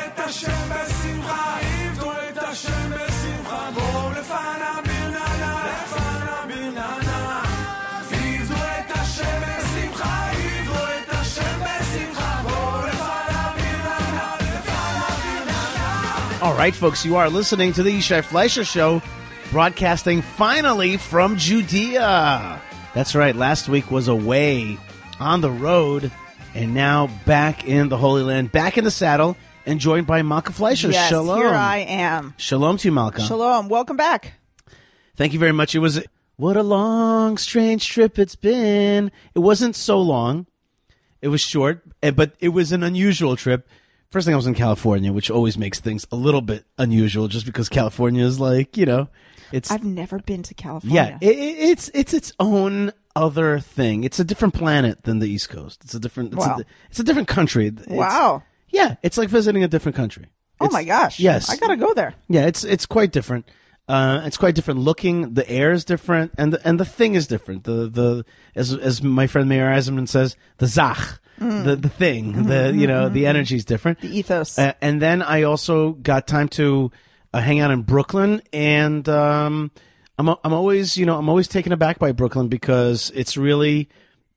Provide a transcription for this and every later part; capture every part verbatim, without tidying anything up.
את השם בשמחה, עבדו את השם בשמחה, בואו לפניו ברננה, לפניו ברננה. עבדו את השם בשמחה, עבדו את השם בשמחה, בואו לפניו ברננה, לפניו ברננה. All right, folks, you are listening to the Yishai Fleischer Show, broadcasting finally from Judea. That's right, last week was away on the road, and now back in the Holy Land, back in the saddle, and joined by Malka Fleischer. Yes, Shalom. here I am. Shalom to you, Malka. Shalom. Welcome back. Thank you very much. It was, what a long, strange trip it's been. It wasn't so long. It was short, eh, but it was an unusual trip. First thing, I was in California, which always makes things a little bit unusual, just because California is like, you know, it's... I've never been to California. Yeah, it, it, it's it's its own other thing. It's a different planet than the East Coast. It's a different... It's, Wow. a, it's a different country. It's, Wow. Yeah, it's like visiting a different country. Oh, It's- my gosh. Yes. I got to go there. Yeah, it's it's quite different. Uh, it's quite different looking. The air is different, and the, and the thing is different. The the as as my friend Mayor Eisenman says, the zach, the the thing, the you know the energy is different. The ethos. Uh, and then I also got time to uh, hang out in Brooklyn, and um, I'm I'm always you know I'm always taken aback by Brooklyn because it's really,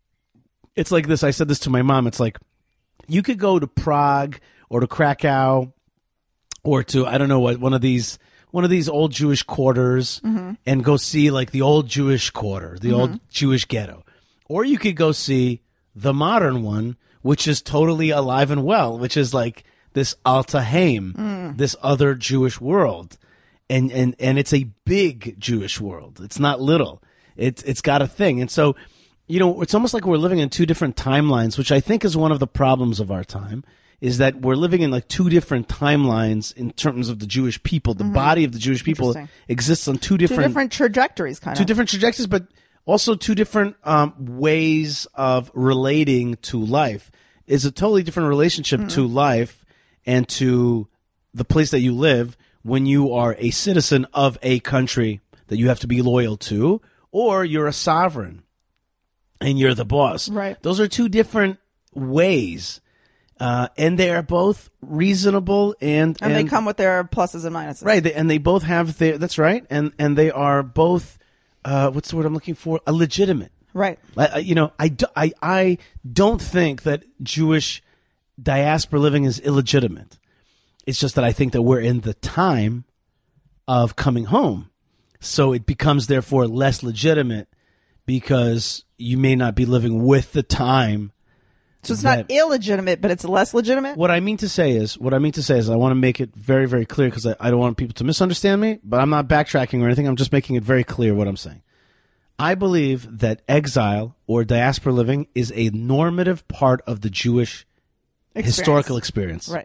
it's like this. I said this to my mom. It's like you could go to Prague or to Krakow or to I don't know what one of these one of these old Jewish quarters and go see like the old Jewish quarter, the old Jewish ghetto, or you could go see the modern one, which is totally alive and well, which is like this Alta Haim, this other Jewish world. And, and, and it's a big Jewish world. It's not little. It's, it's got a thing. And so, you know, it's almost like we're living in two different timelines, which I think is one of the problems of our time, is that we're living in like two different timelines in terms of the Jewish people. The body of the Jewish people Interesting. exists on two Two different, different trajectories, kind two of. different trajectories, but also two different um, ways of relating to life. It's a totally different relationship to life and to the place that you live when you are a citizen of a country that you have to be loyal to, or you're a sovereign and you're the boss. Right. Those are two different ways. Uh, and they are both reasonable and, and, they come with their pluses and minuses. right. They, and they both have their, that's right. And, and they are both, uh, what's the word I'm looking for? A legitimate. Right. I, I- you know, I, do, I, I don't think that Jewish diaspora living is illegitimate. It's just that I think that we're in the time of coming home. So it becomes therefore less legitimate because you may not be living with the time. So it's that- not illegitimate, but it's less legitimate? What I mean to say is, what I mean to say is, I want to make it very, very clear because I, I don't want people to misunderstand me, but I'm not backtracking or anything. I'm just making it very clear what I'm saying. I believe that exile or diaspora living is a normative part of the Jewish Experience. historical experience. Right.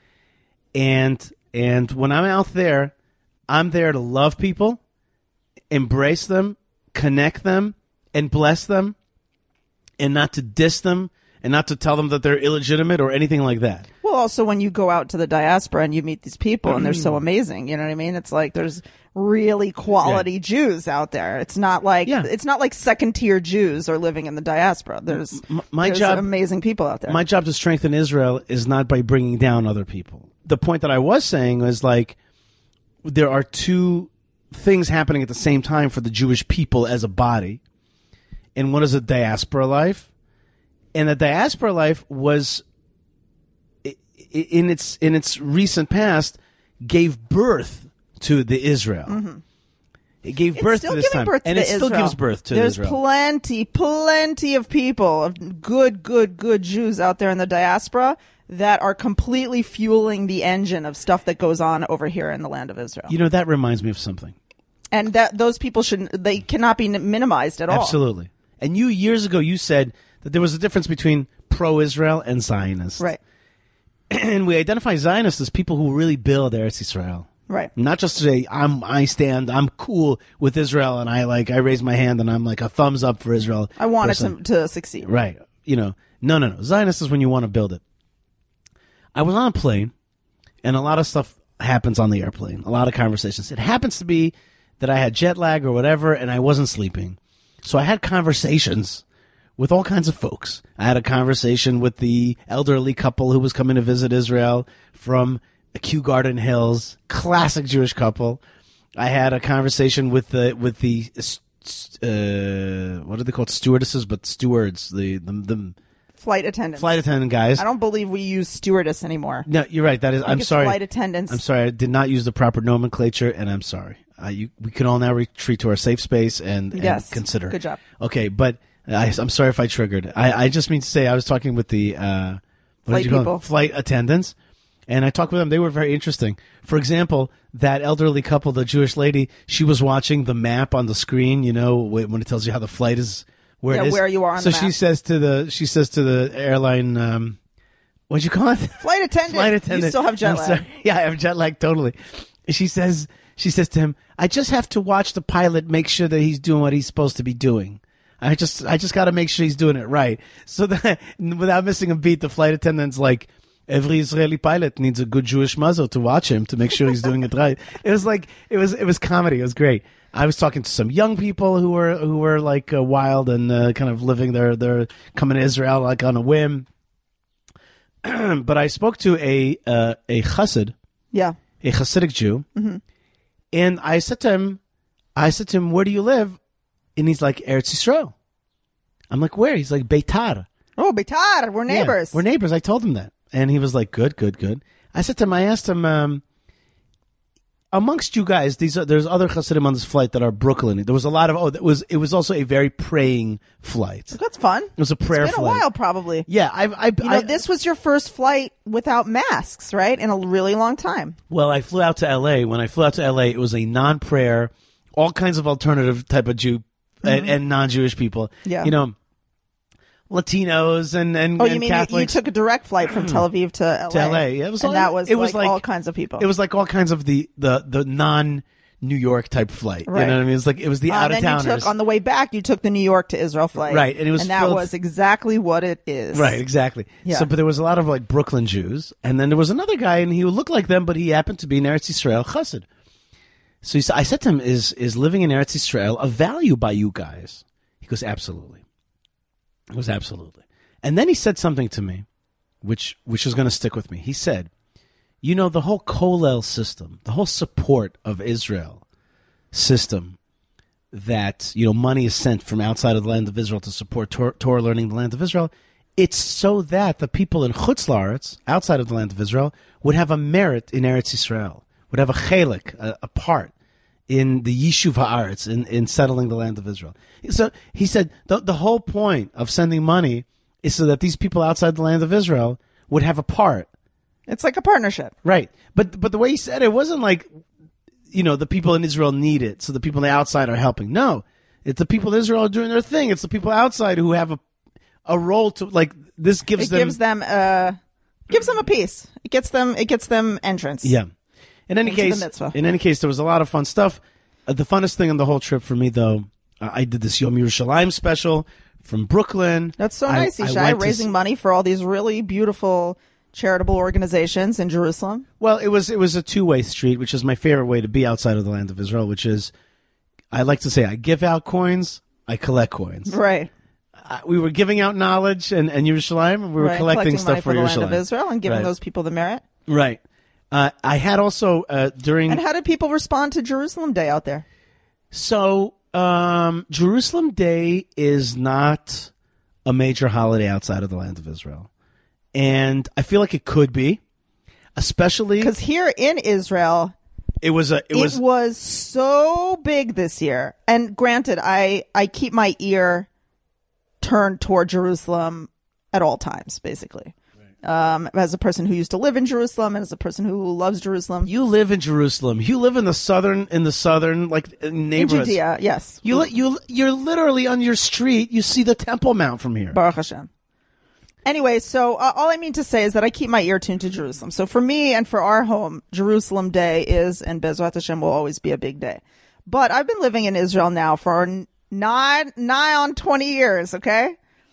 And and when I'm out there, I'm there to love people, embrace them, connect them, and bless them, and not to diss them, and not to tell them that they're illegitimate or anything like that. Well, also when you go out to the diaspora and you meet these people and they're so amazing, you know what I mean? It's like there's really quality Yeah. Jews out there. It's not like Yeah. it's not like second tier Jews are living in the diaspora. There's M- my there's job- amazing people out there. My job to strengthen Israel is not by bringing down other people. The point that I was saying was like there are two things happening at the same time for the Jewish people as a body. And one is a diaspora life. And the diaspora life was i- i- in its in its recent past gave birth to the Israel. It gave It's birth still to this giving time, birth to and the it still Israel. gives birth to There's Israel. plenty, plenty of people, of good, good, good Jews out there in the diaspora that are completely fueling the engine of stuff that goes on over here in the land of Israel. You know, that reminds me of something. And that those people should they cannot be minimized at all. Absolutely. And you, years ago, you said that there was a difference between pro-Israel and Zionists. Right. And we identify Zionists as people who really build Eretz Yisrael. Right. Not just to say, I'm, I stand, I'm cool with Israel, and I like, I raise my hand, and I'm like a thumbs up for Israel. I want person. it to, to succeed. Right. You know, no, no, no. Zionist is when you want to build it. I was on a plane, and a lot of stuff happens on the airplane. A lot of conversations. It happens to be that I had jet lag or whatever, and I wasn't sleeping. So I had conversations with all kinds of folks. I had a conversation with the elderly couple who was coming to visit Israel from Kew Garden Hills, classic Jewish couple. I had a conversation with the with the uh, what are they called? Stewardesses, but stewards, the the, the Flight attendants. flight attendant guys. I don't believe we use stewardess anymore. No, you're right. That is. I think I'm it's sorry. Flight attendants. I'm sorry. I did not use the proper nomenclature, and I'm sorry. Uh, you, we can all now retreat to our safe space and, and Yes. consider. Good job. Okay, but I, I'm sorry if I triggered. I, I just mean to say I was talking with the uh, what Flight did you call people. them? Flight attendants, and I talked with them. They were very interesting. For example, that elderly couple, the Jewish lady, she was watching the map on the screen. You know, wh- when it tells you how the flight is, where Yeah, it is. where you are on so the she map. says to the she says to the airline, um, what'd you call it? Flight attendant. Flight attendant. You still have jet I'm lag. sorry. Yeah, I have jet lag totally. She says she says to him, I just have to watch the pilot make sure that he's doing what he's supposed to be doing. I just I just got to make sure he's doing it right. So that without missing a beat, the flight attendant's like, every Israeli pilot needs a good Jewish muzzle to watch him to make sure he's doing it right. It was like it was it was comedy. It was great. I was talking to some young people who were who were like uh, wild and uh, kind of living their their coming to Israel like on a whim. But I spoke to a uh, a chassid, Yeah. a Hasidic Jew, Mm-hmm. and I said to him, I said to him, where do you live? And he's like, Eretz Yisrael. I'm like, where? He's like, Beitar. Oh, Beitar. We're Yeah, neighbors. we're neighbors. I told him that. And he was like, good, good, good. I said to him, I asked him, um, amongst you guys, these are, there's other Hasidim on this flight that are Brooklyn. There was a lot of, oh, it was, it was also a very praying flight. That's fun. It was a prayer It's been flight. a while, probably. Yeah, I, I, You know, I this was your first flight without masks, right? In a really long time. well, I flew out to L A. When I flew out to L A, it was a non-prayer, all kinds of alternative type of Jew and, and non-Jewish people. Mm-hmm. Yeah. You know, Latinos and, and, Oh, and you mean you, you Catholics. took a direct flight from Tel Aviv to L A? To L A. Yeah, it was and all- that was, it was like, like- all kinds of people. It was like all kinds of the, the, the non New York type flight. Right. You know what I mean? It was like it was the Uh, out of then you towners. took on the way back. You took the New York to Israel flight, Right, and it was and that filled- was exactly what it is. Right, exactly. Yeah. So, but there was a lot of like Brooklyn Jews, and then there was another guy, and he looked like them, but he happened to be an Eretz Yisrael chassid. So he said, I said to him, "Is is living in Eretz Yisrael a value by you guys?" He goes, "Absolutely." It was absolutely. And then he said something to me, which which is going to stick with me. He said, "You know, the whole Kollel system, the whole support of Israel system, that you know money is sent from outside of the land of Israel to support Tor- Torah learning in the land of Israel. It's so that the people in Chutz La'aretz, outside of the land of Israel, would have a merit in Eretz Yisrael, would have a chelik, a, a part in the Yishuv Haaretz, in, in settling the land of Israel." So he said the, the whole point of sending money is so that these people outside the land of Israel would have a part. It's like a partnership. Right. But but the way he said it wasn't like, you know, the people in Israel need it, so the people on the outside are helping. No. It's the people in Israel are doing their thing. It's the people outside who have a a role to, like, this gives It them gives them uh gives them a piece. It gets them it gets them entrance. Yeah. In any Into the case, mitzvah. in any case, there was a lot of fun stuff. Uh, the funnest thing on the whole trip for me, though, uh, I did this Yom Yerushalayim special from Brooklyn. That's so I- nice, I Ishai, went to raising s- money for all these really beautiful charitable organizations in Jerusalem. Well, it was it was a two way street, which is my favorite way to be outside of the land of Israel. Which is, I like to say, I give out coins, I collect coins. Right. Uh, we were giving out knowledge and and Yerushalayim, and we were right. collecting, money stuff for the land of Yerushalayim. Israel and giving Right. those people the merit. Right. Uh, I had also uh, during And how did people respond to Jerusalem Day out there? So, um, Jerusalem Day is not a major holiday outside of the land of Israel. And I feel like it could be, especially Because here in Israel, it was a, it it was, was so big this year. And granted, I, I keep my ear turned toward Jerusalem at all times, basically. Um, as a person who used to live in Jerusalem and as a person who loves Jerusalem. you live in Jerusalem. You live in the southern, in the southern, like, In neighborhoods. Judea, yes. You, li- you, you're literally on your street. You see the Temple Mount from here. Baruch Hashem. Anyway, so uh, all I mean to say is that I keep my ear tuned to Jerusalem. So for me and for our home, Jerusalem Day is, and Bezrat Hashem will always be a big day. But I've been living in Israel now for n- nine, nigh on twenty years, okay?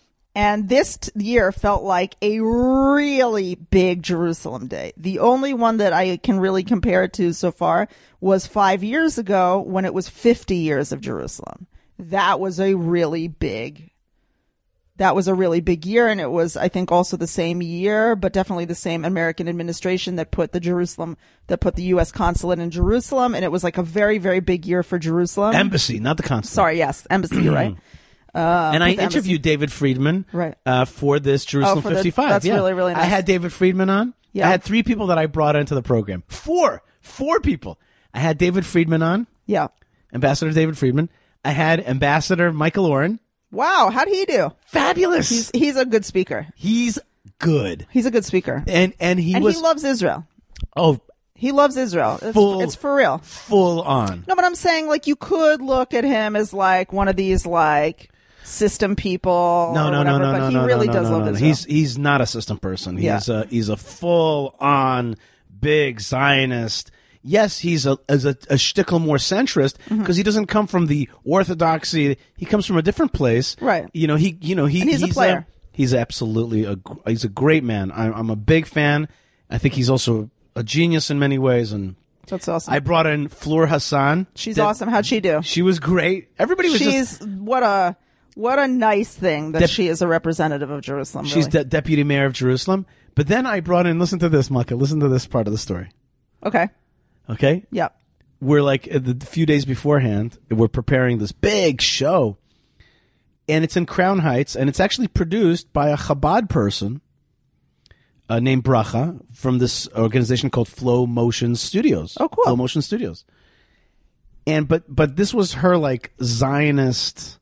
And this t- year felt like a really big Jerusalem Day. The only one that I can really compare it to so far was five years ago when it was fifty years of Jerusalem. That was a really big that was a really big year, and it was, I think, also the same year, but definitely the same American administration that put the Jerusalem, that put the U S consulate in Jerusalem, and it was like a very, very big year for Jerusalem. Embassy, not the consulate. Sorry, yes, embassy, you're right. Uh, and I put the embassy- interviewed David Friedman Right. uh, for this Jerusalem Oh, for the- fifty-five. that's yeah. really, really nice. I had David Friedman on. Yeah. I had three people that I brought into the program. Four. Four people. I had David Friedman on, Yeah. Ambassador David Friedman. I had Ambassador Michael Oren. Wow, how'd he do? Fabulous. He's he's a good speaker. He's good. He's a good speaker. And and he and was he loves Israel. oh He loves Israel. It's, Full- it's for real. full on. No, but I'm saying, like, you could look at him as like one of these like system people. No, or no, whatever, no, no, but no, he no, really no, does no, love no, no. Israel. He's he's not a system person. Yeah. He's a he's a full on big Zionist. Yes, he's a as a, a shtickle more centrist because Mm-hmm. he doesn't come from the orthodoxy. He comes from a different place. Right. You know he you know he And he's a player. he's absolutely a gr- he's a great man. I'm, I'm a big fan. I think he's also a genius in many ways. And That's awesome. I brought in Fleur Hassan. She's That- awesome. How'd she do? She was great. Everybody was She's just. what a what a nice thing that Dep- she is a representative of Jerusalem. She's really. de- deputy mayor of Jerusalem. But then I brought in. Listen to this, Maka. Listen to this part of the story. Okay. Okay. Yeah. We're like uh, the few days beforehand, we're preparing this big show, and it's in Crown Heights, and it's actually produced by a Chabad person uh, named Bracha from this organization called Flow Motion Studios. Oh, cool. Flow Motion Studios. And but but this was her like Zionist,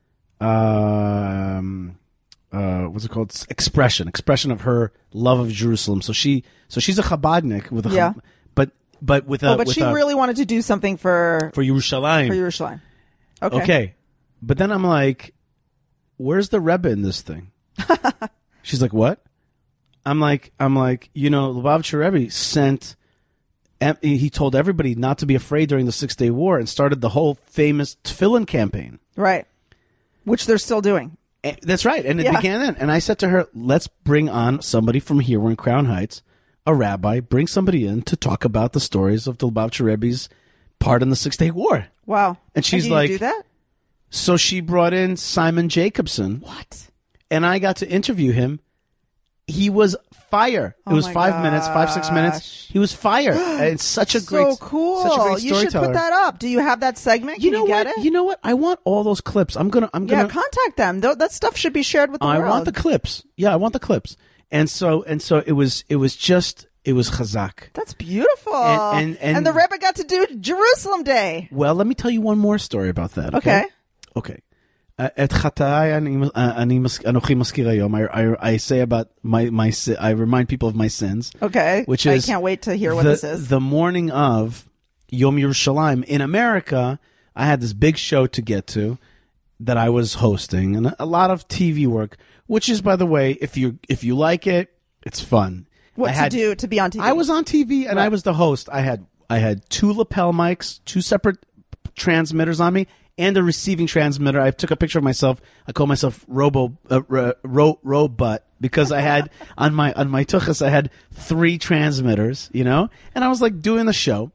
um, uh, what's it called? Expression, expression of her love of Jerusalem. So she so she's a Chabadnik with a Yeah. Chab- but but with a Oh, but with she a, really wanted to do something for for Yerushalayim. for Yerushalayim. Okay. Okay. But then I'm like, where's the Rebbe in this thing? She's like, what? I'm like, I'm like, you know, Lubavitcher Rebbe sent, em- he told everybody not to be afraid during the Six Day War and started the whole famous Tefillin campaign. Right. Which they're still doing. Eh, That's right. And it Yeah. began then. And I said to her, let's bring on somebody from here. We're in Crown Heights, a rabbi, bring somebody in to talk about the stories of the Lubavitcher Rebbe's part in the Six Day War. Wow. And she's did you like- do that? So she brought in Simon Jacobson. What? And I got to interview him. He was fire. It Oh was my five minutes, five, six minutes. gosh. He was fire. And it's such a So great, cool. such a great You should storyteller. put that up. Do you have that segment? Can You know get what? it? You know what? I want all those clips. I'm gonna. I'm yeah, gonna. contact them. Tho- That stuff should be shared with the I world. want the clips. Yeah, I want the clips. And so and so it was. It was just. It was chazak. That's beautiful. And- and- and- the Rebbe got to do Jerusalem Day. Well, let me tell you one more story about that. Okay. Okay. Okay. Uh, את חטאי אני- uh, אני מז- אנוכי מזכיר היום. I, I, I say about my, my, si- I remind people of my sins. Okay. Which is I can't wait to hear what the, this is. The morning of Yom Yerushalayim in America, I had this big show to get to that I was hosting, and a, a lot of T V work. Which is, by the way, if you if you like it, it's fun. What I to had, do to be on T V? I was on T V and I Right. was the host. I had I had two lapel mics, two separate transmitters on me, and a receiving transmitter. I took a picture of myself. I call myself Robo uh, ro, ro, Robot because I had on my on my tuchas I had three transmitters, you know, and I was like doing the show.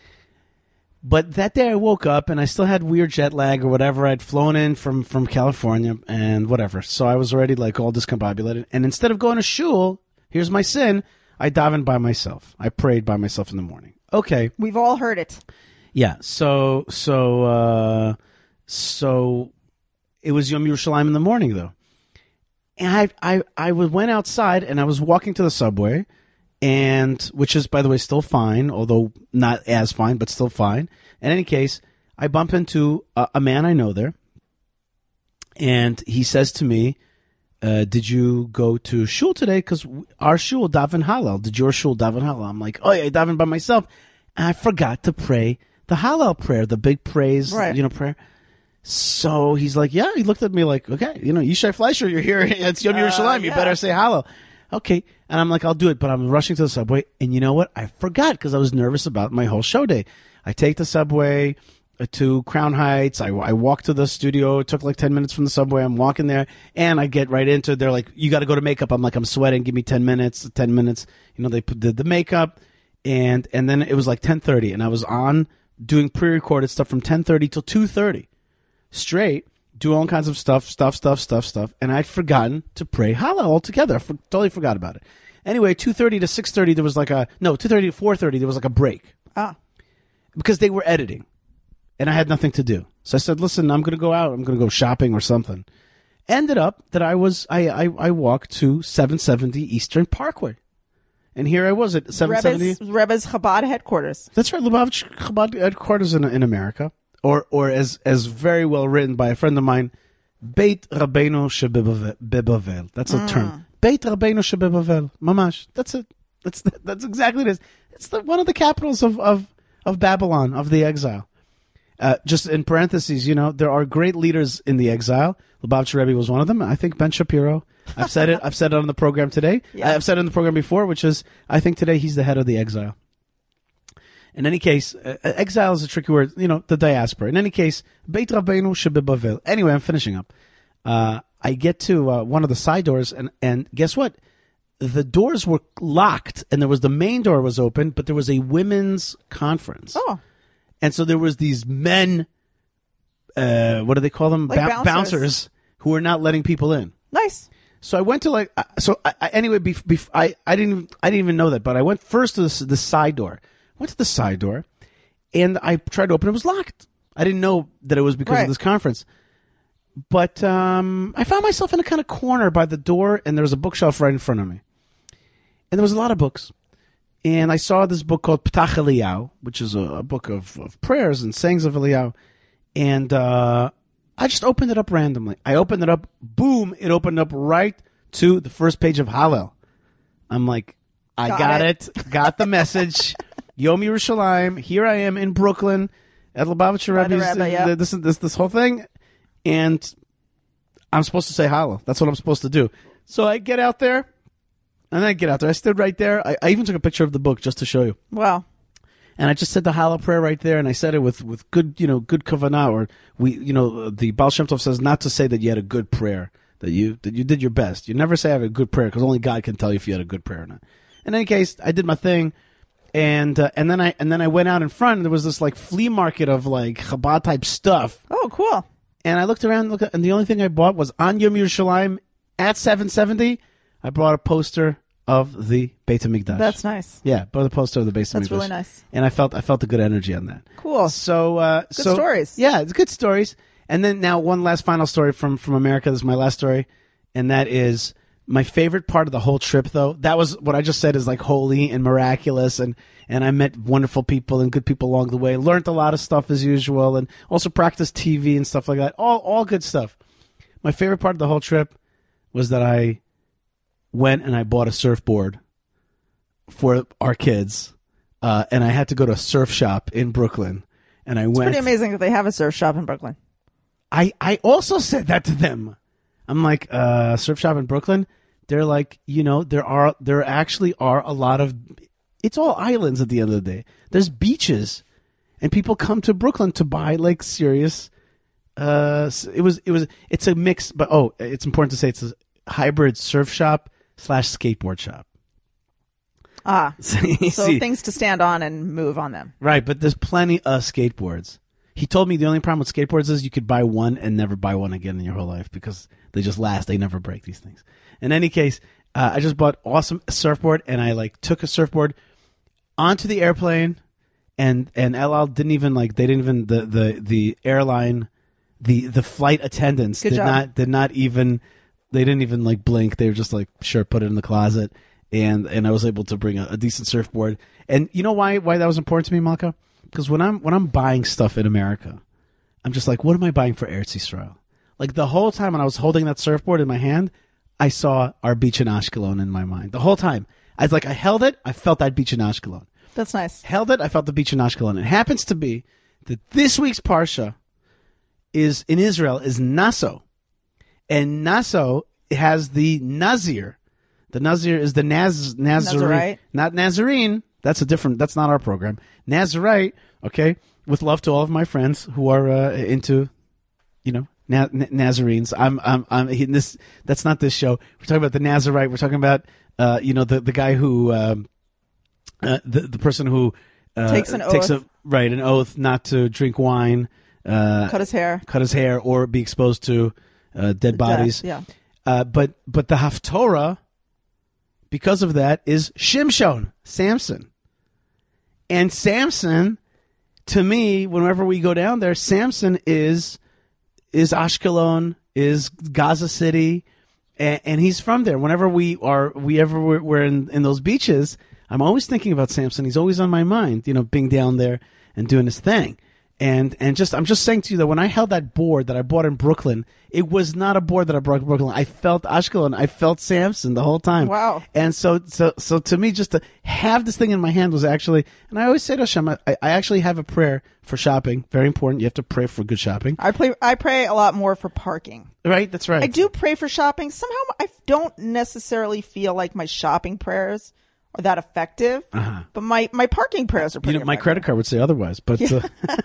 But that day I woke up and I still had weird jet lag or whatever. I'd flown in from, from California and whatever. So I was already like all discombobulated. And instead of going to shul, here's my sin, I davened by myself. I prayed by myself in the morning. Okay. We've all heard it. Yeah. So, so, uh, so it was Yom Yerushalayim in the morning though. And I, I, I went outside and I was walking to the subway, and which is, by the way, still fine, although not as fine, but still fine. In any case, I bump into a, a man I know there, and he says to me, uh, "Did you go to shul today? Because our shul daven Hallel. Did your shul daven Hallel?" I'm like, "Oh yeah, I daven by myself, and I forgot to pray the Hallel prayer, the big praise, Right. you know, prayer." So he's like, yeah, he looked at me like, okay, you know, Yishai Fleischer, you're here. It's Yom Yerushalayim. You yeah. better say Hallel. Okay. And I'm like, I'll do it. But I'm rushing to the subway. And you know what? I forgot because I was nervous about my whole show day. I take the subway to Crown Heights. I, I walk to the studio. It took like ten minutes from the subway. I'm walking there and I get right into it. They're like, you got to go to makeup. I'm like, I'm sweating. Give me ten minutes, ten minutes. You know, they put, did the makeup, and, and then it was like ten thirty, and I was on doing pre-recorded stuff from ten thirty till two thirty straight, do all kinds of stuff, stuff, stuff, stuff, stuff, and I'd forgotten to pray Hallel altogether. I for, totally forgot about it. Anyway, two thirty to six thirty, there was like a, no, two thirty to four thirty, there was like a break. Ah. Because they were editing, and I had nothing to do. So I said, listen, I'm going to go out. I'm going to go shopping or something. Ended up that I was, I, I, I walked to seven seventy Eastern Parkway. And here I was at seven seventy. Rebbe's, Rebbe's Chabad headquarters. That's right, Lubavitch Chabad headquarters in, in America. Or, or as, as very well written by a friend of mine, Beit Rabbeinu Shebebavel. That's a mm. term. Beit Rabbeinu Shebebavel. Mamash. That's it. That's, that's exactly it. It's the, one of the capitals of, of, of Babylon, of the exile. Uh, just in parentheses, you know, there are great leaders in the exile. Lubavitch Rebbe was one of them. I think Ben Shapiro. I've said it. I've said it on the program today. Yeah. I've said it on the program before, which is, I think today he's the head of the exile. In any case, uh, exile is a tricky word. You know, the diaspora. In any case, Beit Rabbeinu Shebebavel. Anyway, I'm finishing up. Uh, I get to uh, one of the side doors, and and guess what? The doors were locked, and there was the main door was open, but there was a women's conference. Oh. And so there was these men, uh, what do they call them? Like ba- bouncers. bouncers who were not letting people in. Nice. So I went to like, uh, so I, I, anyway, bef- bef- I, I didn't, even, I didn't even know that, but I went first to the, the side door. Went to the side door, and I tried to open it. It was locked. I didn't know that it was because right. of this conference. But um, I found myself in a kind of corner by the door, and there was a bookshelf right in front of me. And there was a lot of books. And I saw this book called Ptach Eliyahu, which is a, a book of, of prayers and sayings of Eliyahu. And uh, I just opened it up randomly. I opened it up. Boom. It opened up right to the first page of Hallel. I'm like, I got, got it. it. Got the message. Yom Yerushalayim. Here I am in Brooklyn at Lubavitcher Rebbe's. Yep. This, this, this whole thing. And I'm supposed to say Hallel. That's what I'm supposed to do. So I get out there. And I get out there. I stood right there. I, I even took a picture of the book just to show you. Wow. And I just said the Hallel prayer right there, and I said it with, with good, you know, good kavanah, or we, you know, the Baal Shem Tov says not to say that you had a good prayer, that you that you did your best. You never say I have a good prayer, because only God can tell you if you had a good prayer or not. In any case, I did my thing, and uh, and then I and then I went out in front, and there was this like flea market of like Chabad type stuff. Oh, cool. And I looked around, looked at, and the only thing I bought was on Yom Yerushalayim at seven seventy. I brought a poster of the Beit HaMikdash. That's nice. Yeah, brought a poster of the Beit HaMikdash. That's really nice. And I felt I felt a good energy on that. Cool. So uh, good so, stories. Yeah, it's good stories. And then now one last final story from from America. This is my last story, and that is my favorite part of the whole trip. Though that was what I just said is like holy and miraculous, and and I met wonderful people and good people along the way. Learned a lot of stuff as usual, and also practiced T V and stuff like that. All all good stuff. My favorite part of the whole trip was that I went and I bought a surfboard for our kids, uh, and I had to go to a surf shop in Brooklyn. And I it's went. Pretty amazing that they have a surf shop in Brooklyn. I, I also said that to them. I'm like, uh, surf shop in Brooklyn. They're like, you know, there are there actually are a lot of. It's all islands at the end of the day. There's beaches, and people come to Brooklyn to buy like serious. Uh, it was it was it's a mix, but oh, it's important to say it's a hybrid surf shop slash skateboard shop. Ah, so, so see, things to stand on and move on them. Right, but there's plenty of skateboards. He told me the only problem with skateboards is you could buy one and never buy one again in your whole life because they just last. They never break, these things. In any case, uh, I just bought awesome surfboard, and I like took a surfboard onto the airplane, and and El Al didn't even like they didn't even the the the airline the the flight attendants Good did job. not did not even they didn't even like blink. They were just like, sure, put it in the closet. And and I was able to bring a, a decent surfboard. And you know why why that was important to me, Malka? Because when I'm when I'm buying stuff in America, I'm just like, what am I buying for Eretz Yisrael? Like the whole time when I was holding that surfboard in my hand, I saw our beach in Ashkelon in my mind. The whole time. I was like, I held it, I felt that beach in Ashkelon. That's nice. Held it, I felt the beach in Ashkelon. It happens to be that this week's Parsha is in Israel is Naso. And Naso has the Nazir. The Nazir is the Naz, Nazarene, Nazarite. Not Nazarene. That's a different, that's not our program. Nazarite, okay, with love to all of my friends who are uh, into, you know, Na- Na- Nazarenes. I'm, I'm, I'm, he, this, that's not this show. We're talking about the Nazarite. We're talking about, uh, you know, the, the guy who, um, uh, the, the person who, uh, Takes an takes oath. a, right, an oath not to drink wine, uh, Cut his hair. cut his hair, or be exposed to uh, dead bodies. Death, yeah. Uh, but but the Haftorah, because of that, is Shimshon, Samson. And Samson, to me, whenever we go down there, Samson is is Ashkelon, is Gaza City, and, and he's from there. Whenever we are, we ever we're, we're in, in those beaches, I'm always thinking about Samson. He's always on my mind, you know, being down there and doing his thing. And and just I'm just saying to you that when I held that board that I bought in Brooklyn, it was not a board that I brought in Brooklyn. I felt Ashkelon. I felt Samson the whole time. Wow. And so so so to me, just to have this thing in my hand was actually, and I always say to Hashem, I, I actually have a prayer for shopping. Very important. You have to pray for good shopping. I pray. I pray a lot more for parking. Right. That's right. I do pray for shopping. Somehow, I don't necessarily feel like my shopping prayers are that effective. Uh-huh. But my, my parking prayers are pretty. You know, my effective. credit card would say otherwise, but. Uh,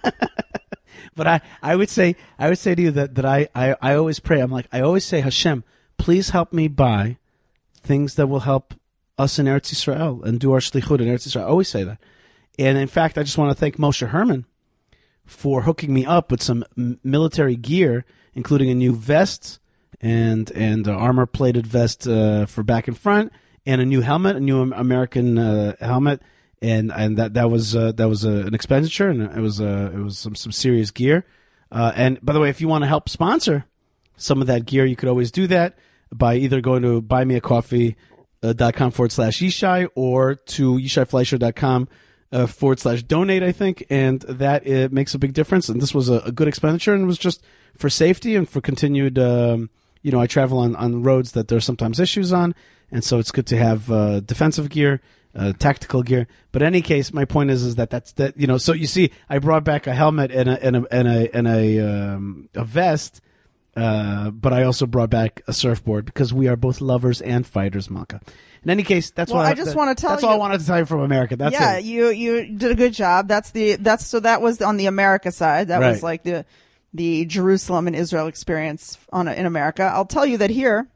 But I, I would say I would say to you that, that I, I, I always pray. I'm like I always say, Hashem, please help me buy things that will help us in Eretz Yisrael and do our shlichut in Eretz Yisrael. I always say that. And in fact, I just want to thank Moshe Herman for hooking me up with some m- military gear, including a new vest and and uh, armor plated vest uh, for back and front, and a new helmet, a new American uh, helmet. And and that that was uh, that was uh, an expenditure, and it was uh, it was some some serious gear. Uh, and by the way, if you want to help sponsor some of that gear, you could always do that by either going to buymeacoffee.com forward slash Yishai or to yishaifleischer.com uh, forward slash donate, I think. And that it makes a big difference. And this was a, a good expenditure, and it was just for safety and for continued, um, you know, I travel on, on roads that there are sometimes issues on. And so it's good to have uh, defensive gear. Uh, tactical gear, but in any case, my point is is that that's that you know. So you see, I brought back a helmet and a and a and a and a, um, a vest, uh, but I also brought back a surfboard because we are both lovers and fighters, Malka. In any case, that's well, what I just that, want to tell That's you. all I wanted to tell you from America. That's yeah, it. you you did a good job. That's the that's so that was on the America side. That Right. was like the the Jerusalem and Israel experience on in America. I'll tell you that here,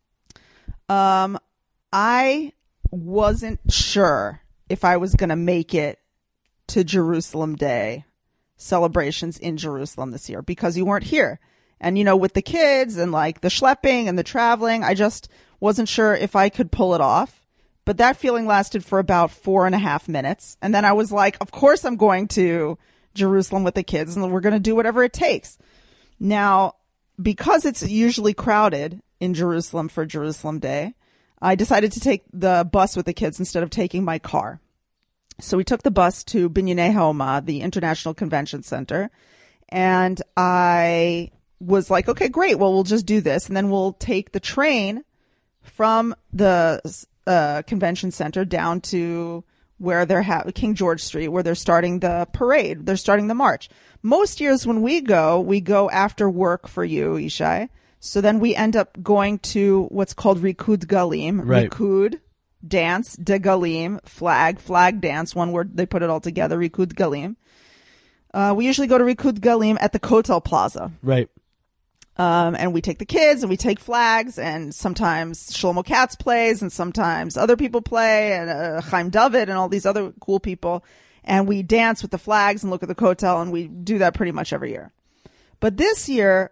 um, I wasn't sure if I was going to make it to Jerusalem Day celebrations in Jerusalem this year because you weren't here. And, you know, with the kids and like the schlepping and the traveling, I just wasn't sure if I could pull it off. But that feeling lasted for about four and a half minutes. And then I was like, of course I'm going to Jerusalem with the kids and we're going to do whatever it takes. Now, because it's usually crowded in Jerusalem for Jerusalem Day, I decided to take the bus with the kids instead of taking my car. So we took the bus to Binyanei Haoma, the International Convention Center. And I was like, okay, great. Well, we'll just do this. And then we'll take the train from the uh, convention center down to where they're ha- King George Street, where they're starting the parade. They're starting the march. Most years when we go, we go after work for you, Yishai. So then we end up going to what's called Rikud Galim. Right. Rikud, dance, de Galim, flag, flag dance. One word, they put it all together, Rikud Galim. Uh, we usually go to Rikud Galim at the Kotel Plaza. Right. Um, and we take the kids and we take flags, and sometimes Shlomo Katz plays and sometimes other people play, and uh, Chaim David and all these other cool people. And we dance with the flags and look at the Kotel, and we do that pretty much every year. But this year,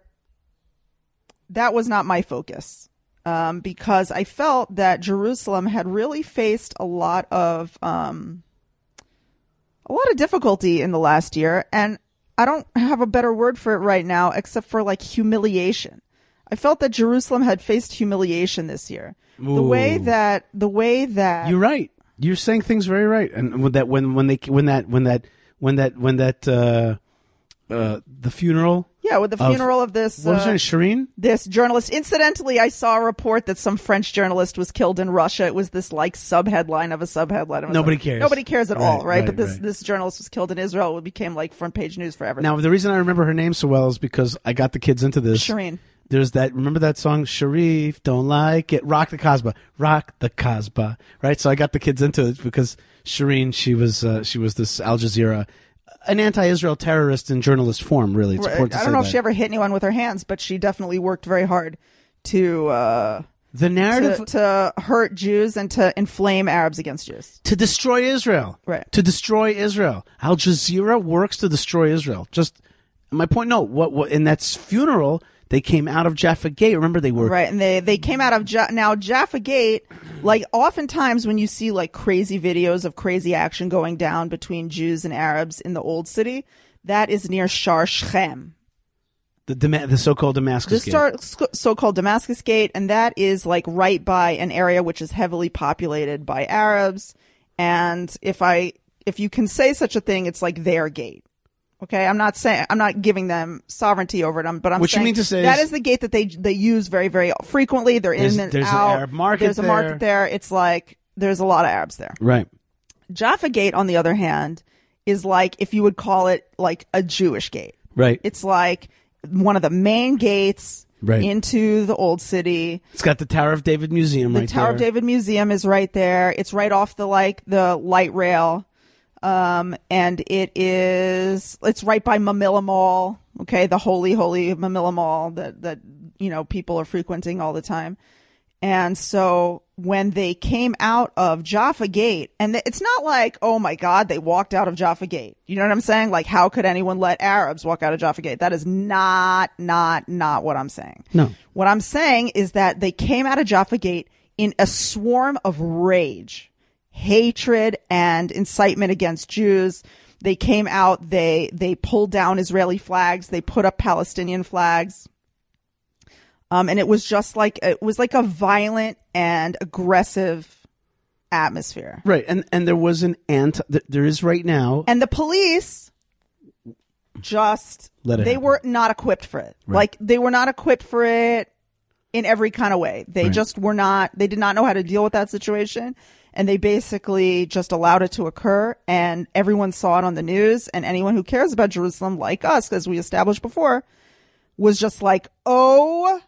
that was not my focus, um, because I felt that Jerusalem had really faced a lot of um, a lot of difficulty in the last year, and I don't have a better word for it right now except for like humiliation. I felt that Jerusalem had faced humiliation this year. Ooh. The way that the way that You're right. You're saying things very right. And when that when when they when that when that when that when that uh, uh, the funeral. yeah, with the of- funeral of this What was her uh, name? Shireen? this journalist. Incidentally, I saw a report that some French journalist was killed in Russia. It was this like subheadline of a subheadline. It was Nobody like- cares. Nobody cares at Right, all, right? right, But this right. this journalist was killed in Israel. It became like front page news for everything. Now the reason I remember her name so well is because I got the kids into this. Shireen. There's that. Remember that song, Sharif? Don't like it. Rock the Casbah. Rock the Casbah. Right. So I got the kids into it because Shireen, she was uh, she was this Al Jazeera, an anti-Israel terrorist in journalist form. Really, it's Right. important to I say don't know that. if she ever hit anyone with her hands, but she definitely worked very hard to uh, the narrative to, to hurt Jews and to inflame Arabs against Jews. to destroy Israel. Right. To destroy Israel. Al Jazeera works to destroy Israel. Just my point. No, what, what in that funeral they came out of Jaffa Gate. Remember, they were right, and they they came out of ja- now Jaffa Gate. Like oftentimes when you see like crazy videos of crazy action going down between Jews and Arabs in the old city, that is near Shar Shechem. The, the, the so-called Damascus the Gate. Star, so-called Damascus Gate, and that is like right by an area which is heavily populated by Arabs. And if I, if you can say such a thing, it's like their gate. Okay, I'm not saying I'm not giving them sovereignty over them, but I'm what saying you mean to say that is, is the gate that they they use very very frequently. They're in and there's out. An Arab market there's a there. market there. It's like there's a lot of Arabs there. Right. Jaffa Gate, on the other hand, is like if you would call it like a Jewish gate. Right. It's like one of the main gates right. into the old city. It's got the Tower of David Museum the right Tower there. of David Museum is right there. It's right off the like the light rail. Um, and it is, it's right by Mamilla Mall. Okay. The holy, holy Mamilla Mall that, that, you know, people are frequenting all the time. And so when they came out of Jaffa Gate, and th- it's not like, oh my God, they walked out of Jaffa Gate. You know what I'm saying? Like, how could anyone let Arabs walk out of Jaffa Gate? That is not, not, not what I'm saying. No. What I'm saying is that they came out of Jaffa Gate in a swarm of rage, hatred, and incitement against Jews. They came out, they, they pulled down Israeli flags, they put up Palestinian flags. Um, and it was just like, it was like a violent and aggressive atmosphere. Right. And, and there was an anti, there is right now. And the police just, Let it they happen. were not equipped for it. Right. Like they were not equipped for it in every kind of way. They Right. just were not, they did not know how to deal with that situation. And they basically just allowed it to occur. And everyone saw it on the news. And anyone who cares about Jerusalem, like us, as we established before, was just like, oh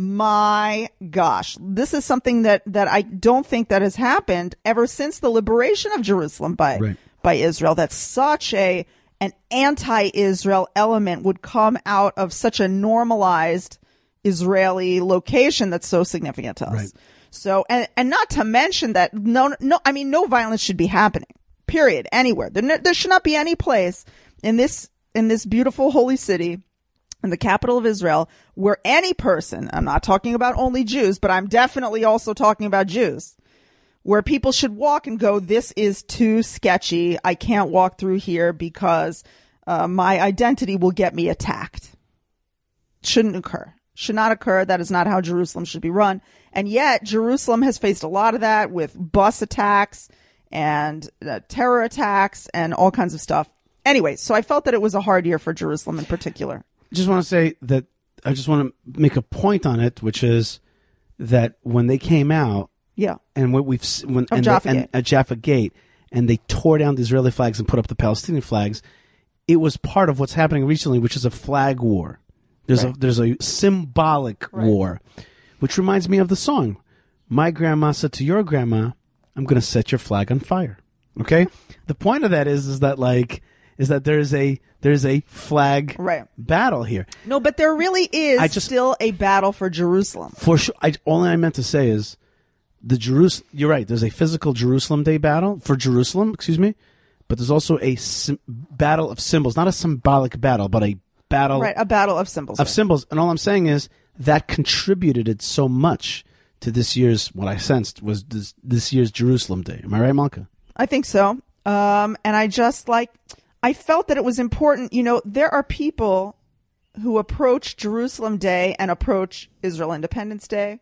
my gosh, this is something that, that I don't think that has happened ever since the liberation of Jerusalem by, Right. by Israel. That such a, an anti-Israel element would come out of such a normalized Israeli location that's so significant to us. Right. So, and, and not to mention that no, no, I mean, no violence should be happening, period, anywhere. There, there should not be any place in this, in this beautiful holy city, in the capital of Israel, where any person, I'm not talking about only Jews, but I'm definitely also talking about Jews, where people should walk and go, this is too sketchy. I can't walk through here because uh, my identity will get me attacked. Shouldn't occur. Should not occur. That is not how Jerusalem should be run. And yet Jerusalem has faced a lot of that with bus attacks and uh, terror attacks and all kinds of stuff. Anyway, so I felt that it was a hard year for Jerusalem in particular. Just want to say that I just want to make a point on it, which is that when they came out, Yeah. and what we've s- when Of and, Jaffa the, and Gate. at Jaffa Gate, and they tore down the Israeli flags and put up the Palestinian flags, it was part of what's happening recently, which is a flag war. There's Right. a there's a symbolic Right. war, which reminds me of the song, "My grandma said to your grandma, I'm going to set your flag on fire." Okay, the point of that is is that like is that there's a there's a flag Right. battle here. No, but there really is I just- still a battle for Jerusalem. For sure, I, all I meant to say is the Jerusalem. You're right. There's a physical Jerusalem Day battle for Jerusalem. Excuse me, but there's also a sim- battle of symbols, not a symbolic battle, but a battle Right. A battle of symbols. of symbols. And all I'm saying is that contributed it so much to this year's. What I sensed was this, this year's Jerusalem Day. Am I right, Malka? I think so. Um, and I just like, I felt that it was important. You know, there are people who approach Jerusalem Day and approach Israel Independence Day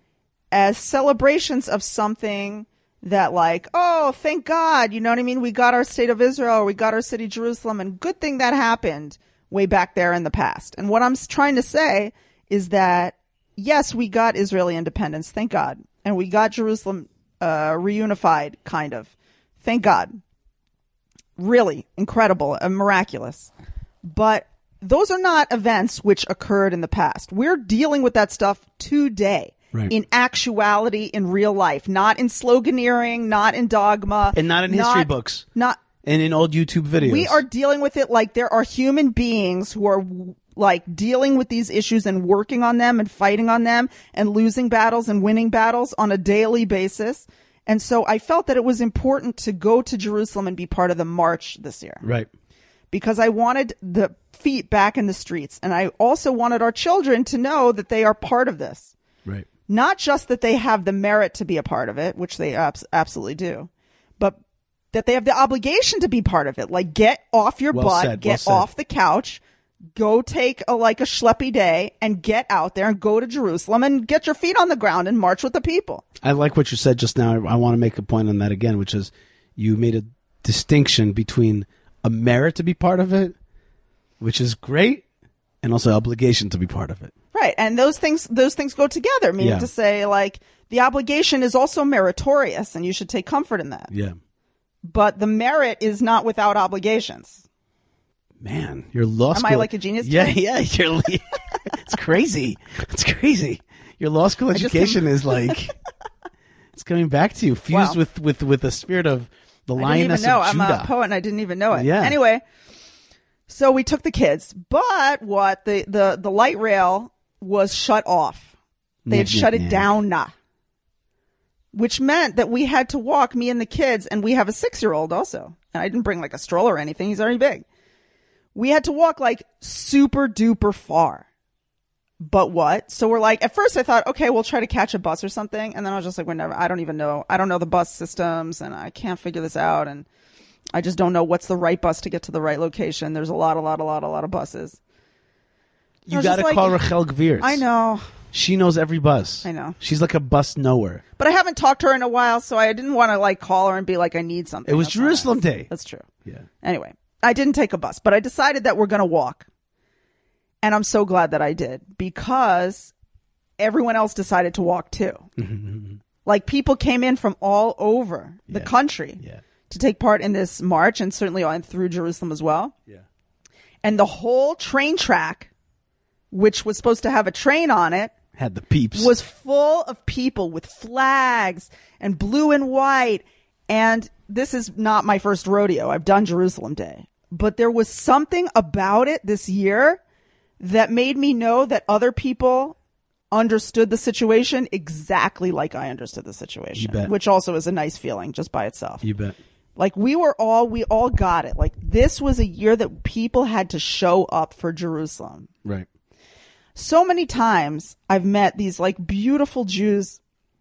as celebrations of something that like, oh, thank God, you know what I mean? We got our state of Israel, we got our city Jerusalem, and good thing that happened way back there in the past. And what I'm s- trying to say is that, yes, we got Israeli independence, thank God. And we got Jerusalem uh, reunified, kind of. Thank God. Really incredible and miraculous. But those are not events which occurred in the past. We're dealing with that stuff today. Right. In actuality, in real life, not in sloganeering, not in dogma. And not in history books. Not, And in old YouTube videos. we are dealing with it like there are human beings who are like dealing with these issues and working on them and fighting on them and losing battles and winning battles on a daily basis. And so I felt that it was important to go to Jerusalem and be part of the march this year. right. because I wanted the feet back in the streets. And I also wanted our children to know that they are part of this. Right. Not just that they have the merit to be a part of it, which they abs- absolutely do, but that they have the obligation to be part of it. Like, get off your Well butt, said, get well said. off the couch, go take a, like a schleppy day and get out there and go to Jerusalem and get your feet on the ground and march with the people. I like what you said just now. I want to make a point on that again, which is you made a distinction between a merit to be part of it, which is great, and also obligation to be part of it. Right. And those things, those things go together, meaning Yeah. to say, like, the obligation is also meritorious and you should take comfort in that. Yeah. But the merit is not without obligations. Man, your law Am school. I like a genius Yeah, today? yeah. You're, it's crazy. It's crazy. Your law school just education came- is like, it's coming back to you, fused Wow. with, with, with the spirit of the I didn't lioness even know. of I'm Judah. a poet and I didn't even know it. Yeah. Anyway, so we took the kids, but what the, the, the light rail was shut off. They had Nyeh, shut nyeh, it nyeh. down, nah. Which meant that we had to walk, me and the kids, and we have a six-year-old also. And I didn't bring like a stroller or anything. He's already big. We had to walk like super duper far. But what? So we're like, at first I thought, okay, we'll try to catch a bus or something. And then I was just like, whatever. I don't even know. I don't know the bus systems and I can't figure this out. And I just don't know what's the right bus to get to the right location. There's a lot, a lot, a lot, a lot of buses. I You was got just to like, call Rachel Gvirtz. I know. She knows every bus. I know. She's like a bus knower. But I haven't talked to her in a while, so I didn't want to like call her and be like, I need something. It was That's not Jerusalem nice. Day. That's true. Yeah. Anyway, I didn't take a bus, but I decided that we're going to walk. And I'm so glad that I did because everyone else decided to walk too. Like people came in from all over the Yeah. country Yeah. to take part in this march and certainly on through Jerusalem as well. Yeah. And the whole train track, which was supposed to have a train on it, Had the peeps. was full of people with flags and blue and white. And this is not my first rodeo. I've done Jerusalem Day. But there was something about it this year that made me know that other people understood the situation exactly like I understood the situation. You bet. Which also is a nice feeling just by itself. You bet. Like we were all, we all got it. Like this was a year that people had to show up for Jerusalem. Right. So many times I've met these like beautiful Jews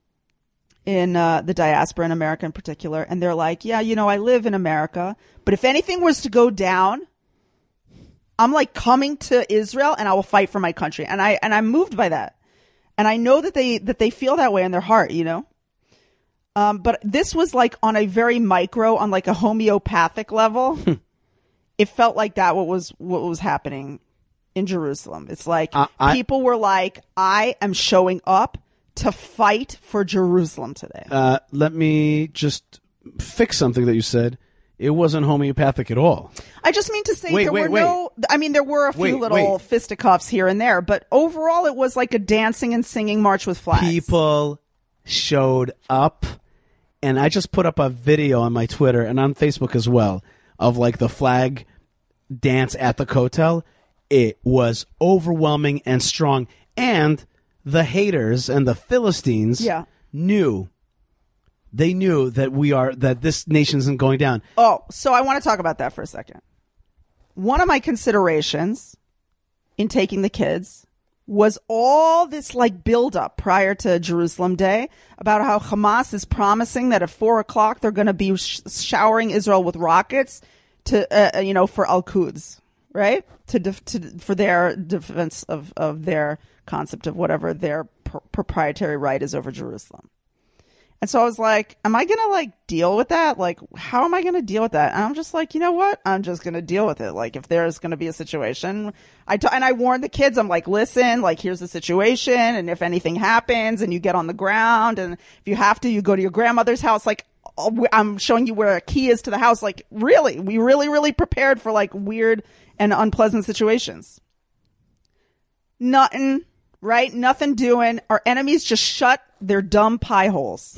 in uh, the diaspora in America in particular. And they're like, yeah, you know, I live in America, but if anything was to go down, I'm like coming to Israel and I will fight for my country. And I, and I'm moved by that. And I know that they, that they feel that way in their heart, you know? Um, but this was like on a very micro, on like a homeopathic level. It felt like that what was, what was happening in Jerusalem. It's like Uh, I- people were like, I am showing up to fight for Jerusalem today. Uh, let me just fix something that you said. It wasn't homeopathic at all. I just mean to say Wait, there wait, were wait. no, I mean, there were a few Wait, little wait. fisticuffs here and there, but overall it was like a dancing and singing march with flags. People showed up, and I just put up a video on my Twitter and on Facebook as well of like the flag dance at the Kotel. It was overwhelming and strong, and the haters and the Philistines Yeah. knew. They knew that we are that this nation isn't going down. Oh, so I want to talk about that for a second. One of my considerations in taking the kids was all this like buildup prior to Jerusalem Day about how Hamas is promising that at four o'clock they're going to be sh- showering Israel with rockets to, uh, you know, for Al-Quds, right? To, def- to for their defense of, of their concept of whatever their pr- proprietary right is over Jerusalem. And so I was like, am I going to like deal with that? Like, how am I going to deal with that? And I'm just like, you know what? I'm just going to deal with it. Like, if there's going to be a situation, I t- and I warned the kids, I'm like, listen, like, here's the situation. And if anything happens and you get on the ground and if you have to, you go to your grandmother's house. Like, I'm showing you where a key is to the house. Like, really, we really, really prepared for like weird and unpleasant situations. Nothing, right? Nothing doing. Our enemies just shut their dumb pie holes.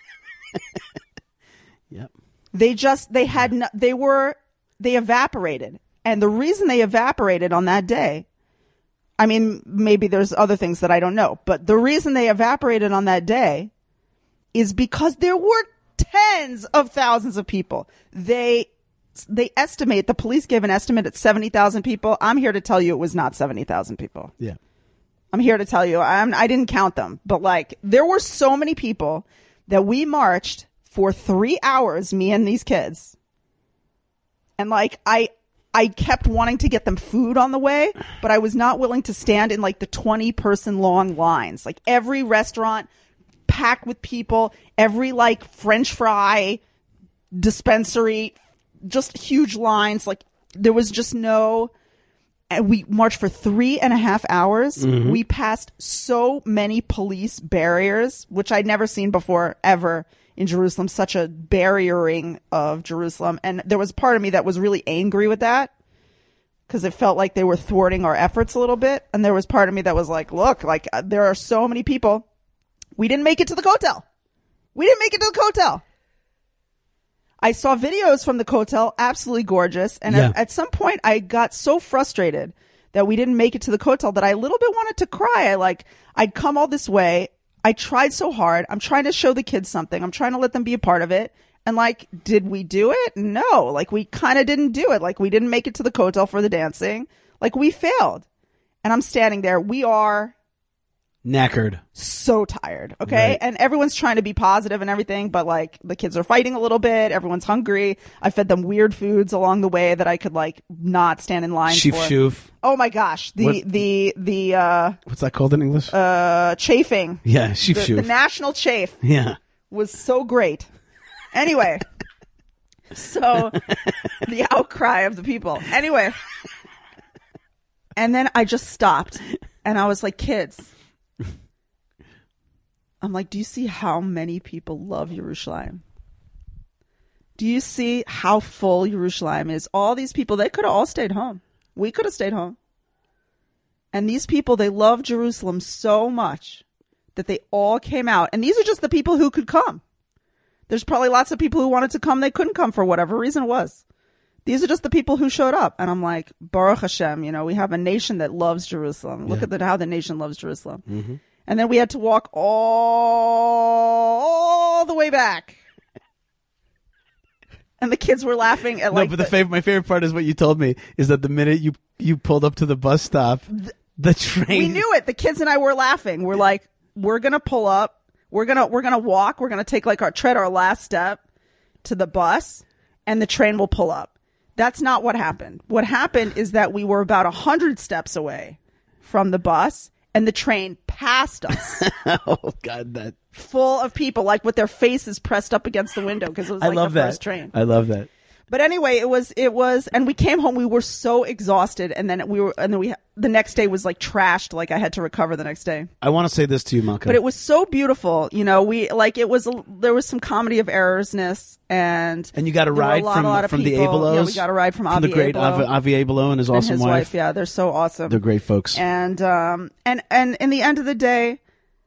Yep. They just, they had, no, they were, they evaporated. And the reason they evaporated on that day, I mean, maybe there's other things that I don't know, but the reason they evaporated on that day is because there were tens of thousands of people. They they estimate, the police gave an estimate at seventy thousand people. I'm here to tell you it was not seventy thousand people. Yeah. I'm here to tell you, I'm, I didn't count them, but like there were so many people that we marched for three hours, me and these kids. And like, I, I kept wanting to get them food on the way, but I was not willing to stand in like the twenty person long lines. Like every restaurant packed with people, every like French fry dispensary, just huge lines. Like there was just no, and we marched for three and a half hours. Mm-hmm. We passed so many police barriers, which I'd never seen before ever in Jerusalem, such a barriering of Jerusalem. And there was part of me that was really angry with that because it felt like they were thwarting our efforts a little bit. And there was part of me that was like, look, like uh, there are so many people. We didn't make it to the Kotel. We didn't make it to the Kotel. I saw videos from the Kotel, absolutely gorgeous. And yeah. at, at some point, I got so frustrated that we didn't make it to the Kotel that I a little bit wanted to cry. I like, I'd come all this way. I tried so hard. I'm trying to show the kids something. I'm trying to let them be a part of it. And like, did we do it? No. Like, we kind of didn't do it. Like, we didn't make it to the Kotel for the dancing. Like, we failed. And I'm standing there. We are knackered, so tired. Okay. Right. And everyone's trying to be positive and everything, but like the kids are fighting a little bit. Everyone's hungry. I fed them weird foods along the way that I could like not stand in line Sheef for. shoof. Oh my gosh. The, what, the, the, uh, what's that called in English? Uh, chafing. Yeah. Sheef the, shoof. the national chafe. Yeah. Was so great. Anyway. So the outcry of the people. Anyway. And then I just stopped and I was like, kids, I'm like, do you see how many people love Yerushalayim? Do you see how full Yerushalayim is? All these people, they could have all stayed home. We could have stayed home. And these people, they love Jerusalem so much that they all came out. And these are just the people who could come. There's probably lots of people who wanted to come. They couldn't come for whatever reason it was. These are just the people who showed up. And I'm like, Baruch Hashem, you know, we have a nation that loves Jerusalem. Look yeah. at the, how the nation loves Jerusalem. Mm-hmm. And then we had to walk all, all the way back. And the kids were laughing at like. No, but the, the favorite, my favorite part is what you told me is that the minute you, you pulled up to the bus stop, the, the train. We knew it. The kids and I were laughing. We're like, we're going to pull up. We're going to, we're going to walk. We're going to take like our tread, our last step to the bus and the train will pull up. That's not what happened. What happened is that we were about a hundred steps away from the bus. And the train passed us. Oh, God, that. Full of people, like with their faces pressed up against the window because it was like I love the that. first train. I love that. But anyway, it was, it was, and we came home, we were so exhausted. And then we were, and then we, the next day was like trashed. Like I had to recover the next day. I want to say this to you, Malka. But it was so beautiful. You know, we, like it was, there was some comedy of errorsness and. And you got a ride lot, from, a lot from the people. Abelos? Yeah, we got a ride from, from Avi the great Abelo. Avi, Avi Abelo and his awesome and his wife. wife. Yeah, they're so awesome. They're great folks. And, um, and, and in the end of the day,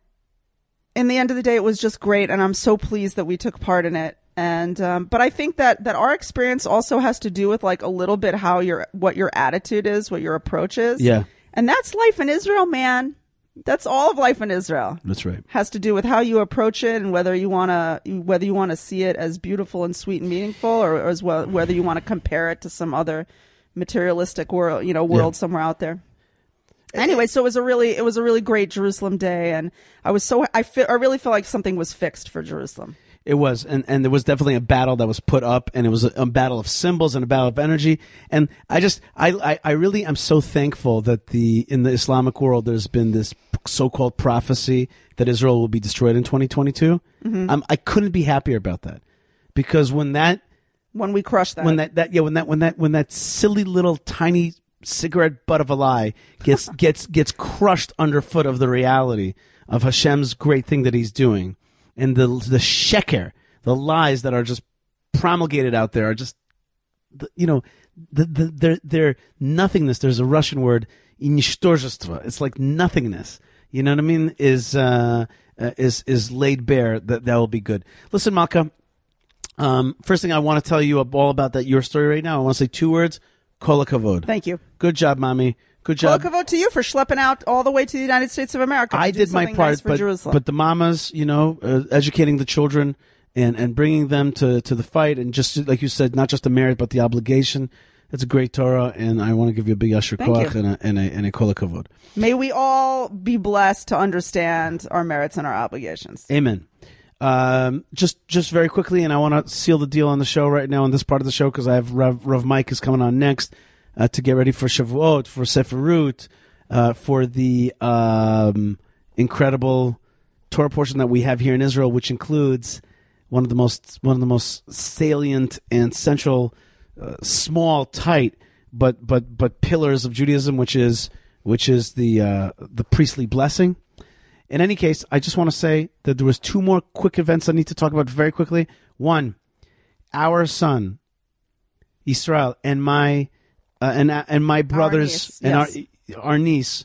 in the end of the day, it was just great. And I'm so pleased that we took part in it. And, um, but I think that, that our experience also has to do with like a little bit how your, what your attitude is, what your approach is. Yeah. And that's life in Israel, man. That's all of life in Israel. That's right. Has to do with how you approach it and whether you want to, whether you want to see it as beautiful and sweet and meaningful or, or as well, whether you want to compare it to some other materialistic world, you know, world yeah. somewhere out there. Anyway, so it was a really, it was a really great Jerusalem day. And I was so, I feel, I really feel like something was fixed for Jerusalem. It was, and, and there was definitely a battle that was put up, and it was a, a battle of symbols and a battle of energy. And I just, I, I, I really am so thankful that the in the Islamic world there's been this so-called prophecy that Israel will be destroyed in twenty twenty-two. Mm-hmm. Um, I couldn't be happier about that, because when that, when we crush that, when that, that yeah, when that, when that, when that silly little tiny cigarette butt of a lie gets gets gets crushed underfoot of the reality of Hashem's great thing that He's doing. And the the sheker, the lies that are just promulgated out there are just, you know, the, the, they're, they're nothingness. There's a Russian word, nishtorjestvo. It's like nothingness. You know what I mean? Is uh, uh, is is laid bare. That that will be good. Listen, Malka. Um, first thing I want to tell you all about that your story right now. I want to say two words. Kol hakavod. Thank you. Good job, mommy. Good job. Kol hakavod to you for schlepping out all the way to the United States of America. I did my part, nice but, but the mamas, you know, uh, educating the children and, and bringing them to, to the fight, and just like you said, not just the merit but the obligation. It's a great Torah, and I want to give you a big Yasher Koach and a, and a, and a Kol HaKavod. May we all be blessed to understand our merits and our obligations. Amen. Um, just just very quickly, and I want to seal the deal on the show right now on this part of the show because I have Rav, Rav Mike is coming on next uh, to get ready for Shavuot, for Seferut, uh, for the um, incredible Torah portion that we have here in Israel, which includes one of the most one of the most salient and central. Uh, small, tight, but but but pillars of Judaism, which is which is the uh, the priestly blessing. In any case, I just want to say that there was two more quick events I need to talk about very quickly. One, our son, Israel, and my uh, and and my brothers niece, yes. and our our niece,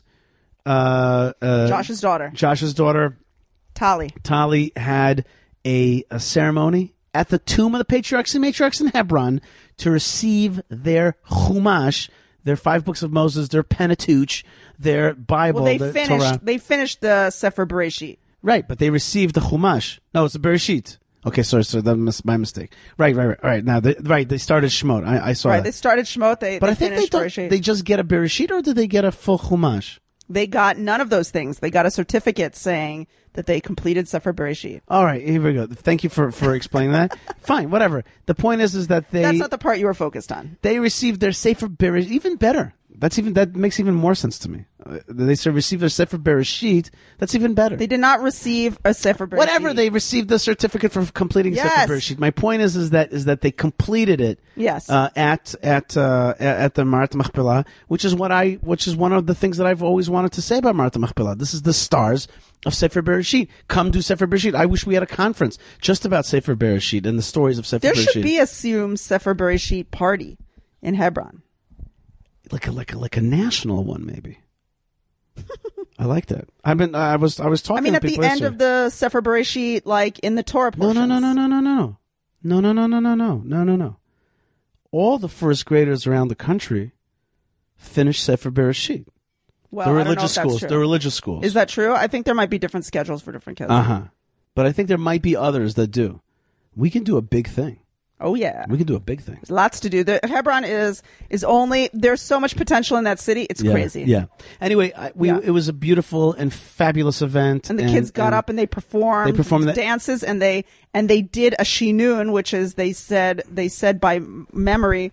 uh, uh, Josh's daughter, Josh's daughter, Tali. Tali had a, a ceremony at the tomb of the patriarchs and matriarchs in Hebron to receive their Chumash, their five books of Moses, their Pentateuch, their Bible, Well, they the finished. Torah. They finished the Sefer Bereshit. Right, but they received the Chumash. No, it's a Bereshit. Okay, sorry, sorry, that was my mistake. Right, right, right. All right, now, they, right, they started Shemot. I, I saw Right, that. they started Shemot. They, but they I think they finished don't, Bereshit. they just get a Bereshit, or did they get a full Chumash? They got none of those things. They got a certificate saying that they completed Sefer Bereshit. All right, here we go. Thank you for, for explaining that. Fine, whatever. The point is, is that they That's not the part you were focused on. they received their Sefer Bereshit. Even better. That's even that makes even more sense to me. Uh, they sort of received their Sefer Bereshit. That's even better. They did not receive a Sefer Bereshit. Whatever, they received the certificate for completing Yes. Sefer Bereshit. My point is, is that is that they completed it. Yes. Uh, at at uh, at the Marat Machpelah, which is what I, which is one of the things that I've always wanted to say about Marat Machpelah. This is the stars of Sefer Bereshit. Come do Sefer Bereshit. I wish we had a conference just about Sefer Bereshit and the stories of Sefer There Bereshit. should be a Siyum Sefer Bereshit party in Hebron. like a like a like a national one, maybe. I like that. I've been. I was. I was talking. I mean, to at the people end yesterday. of the Sefer Bereshit, like in the Torah No, portions. no, no, no, no, no, no, no, no, no, no, no, no, no, no, no. All the first graders around the country finish Sefer Bereshit. Well, The I don't know religious if that's schools. true. The religious schools. Is that true? I think there might be different schedules for different kids. Uh huh. But I think there might be others that do. We can do a big thing. Oh yeah, We can do a big thing. There's lots to do. The Hebron is is only there's so much potential in that city. It's Yeah, crazy. Yeah. Anyway, I, we Yeah. it was a beautiful and fabulous event. And the kids got and- up and they performed, They performed that- dances, and they and they did a shinun, which is they said they said by m- memory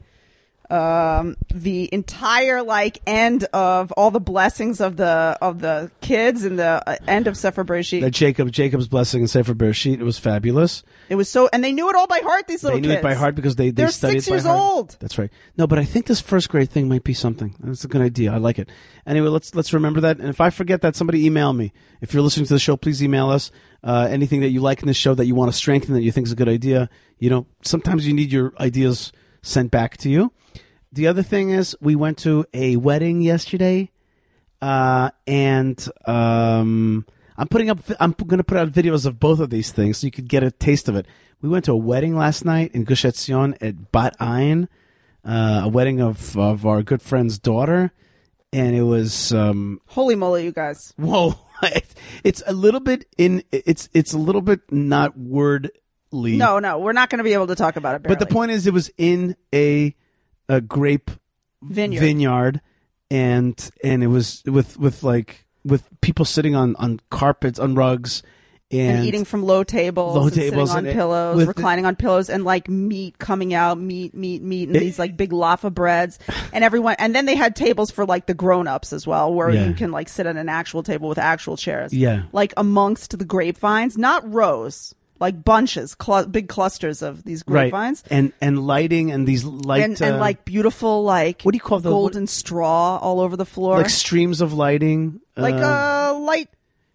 um, the entire like end of all the blessings of the of the kids and the uh, end of Sefer Bereshit. That Jacob Jacob's blessing and Sefer Bereshit. It was fabulous. It was so, and they knew it all by heart. These little They knew kids it by heart because they, they They're studied six it by years heart. old. That's right. No, but I think this first grade thing might be something. That's a good idea. I like it. Anyway, let's let's remember that. And if I forget that, somebody email me. If you're listening to the show, please email us. Uh, anything that you like in this show that you want to strengthen, that you think is a good idea. You know, sometimes you need your ideas sent back to you. The other thing is, we went to a wedding yesterday, uh, and um, I'm putting up. I'm going to put out videos of both of these things so you could get a taste of it. We went to a wedding last night in Gush Etzion at Bat Ayin, uh, a wedding of of our good friend's daughter, and it was um, Holy moly, you guys! whoa. It's a little bit in. It's it's a little bit not wordly. No, no, we're not going to be able to talk about it. But the barely. point is, it was in a a grape Vineyard. vineyard, and and it was with with like with people sitting on on carpets, on rugs, and, and eating from low tables, Low and tables sitting on and it- pillows, with- reclining on pillows, and like meat coming out, meat, meat, meat, and these like big laffa breads, and everyone. And then they had tables for like the grown-ups as well, where Yeah. you can like sit at an actual table with actual chairs. Yeah. like amongst the grapevines, not rows, like bunches, clu- big clusters of these right, grapevines. and and lighting and these light And, and uh, like beautiful, like what do you call those- golden straw all over the floor, like streams of lighting, like uh, a light.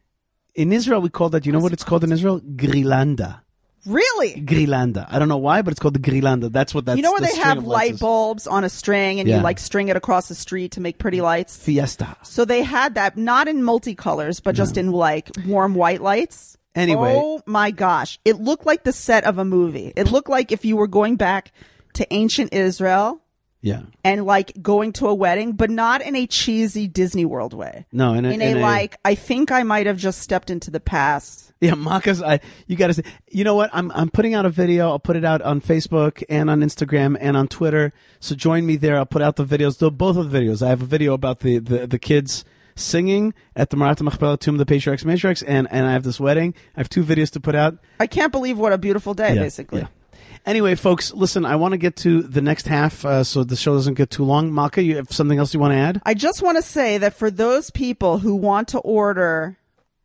in Israel we call that. You know what it's called in Israel? Grilanda. Really, Grilanda. I don't know why, but it's called the Grilanda. That's what that's. you know where the they string have of lights light is. bulbs on a string and Yeah. you like string it across the street to make pretty lights? Fiesta. So they had that not in multicolors, but just in like warm white lights. Anyway. Oh my gosh. It looked like the set of a movie. It looked like if you were going back to ancient Israel Yeah. and like going to a wedding, but not in a cheesy Disney World way. No, in a, in a, in a like, I think I might have just stepped into the past. Yeah, Maka's. I you got to say. You know what? I'm I'm putting out a video. I'll put it out on Facebook and on Instagram and on Twitter. So join me there. I'll put out the videos. The, both of the videos. I have a video about the the, the kids singing at the Marat Machpelah Tomb of the Patriarchs and Matriarchs, and and I have this wedding. I have two videos to put out. I can't believe what a beautiful day, Yeah, basically. yeah. Anyway, folks, listen. I want to get to the next half, uh, so the show doesn't get too long. Malka, you have something else you want to add? I just want to say that for those people who want to order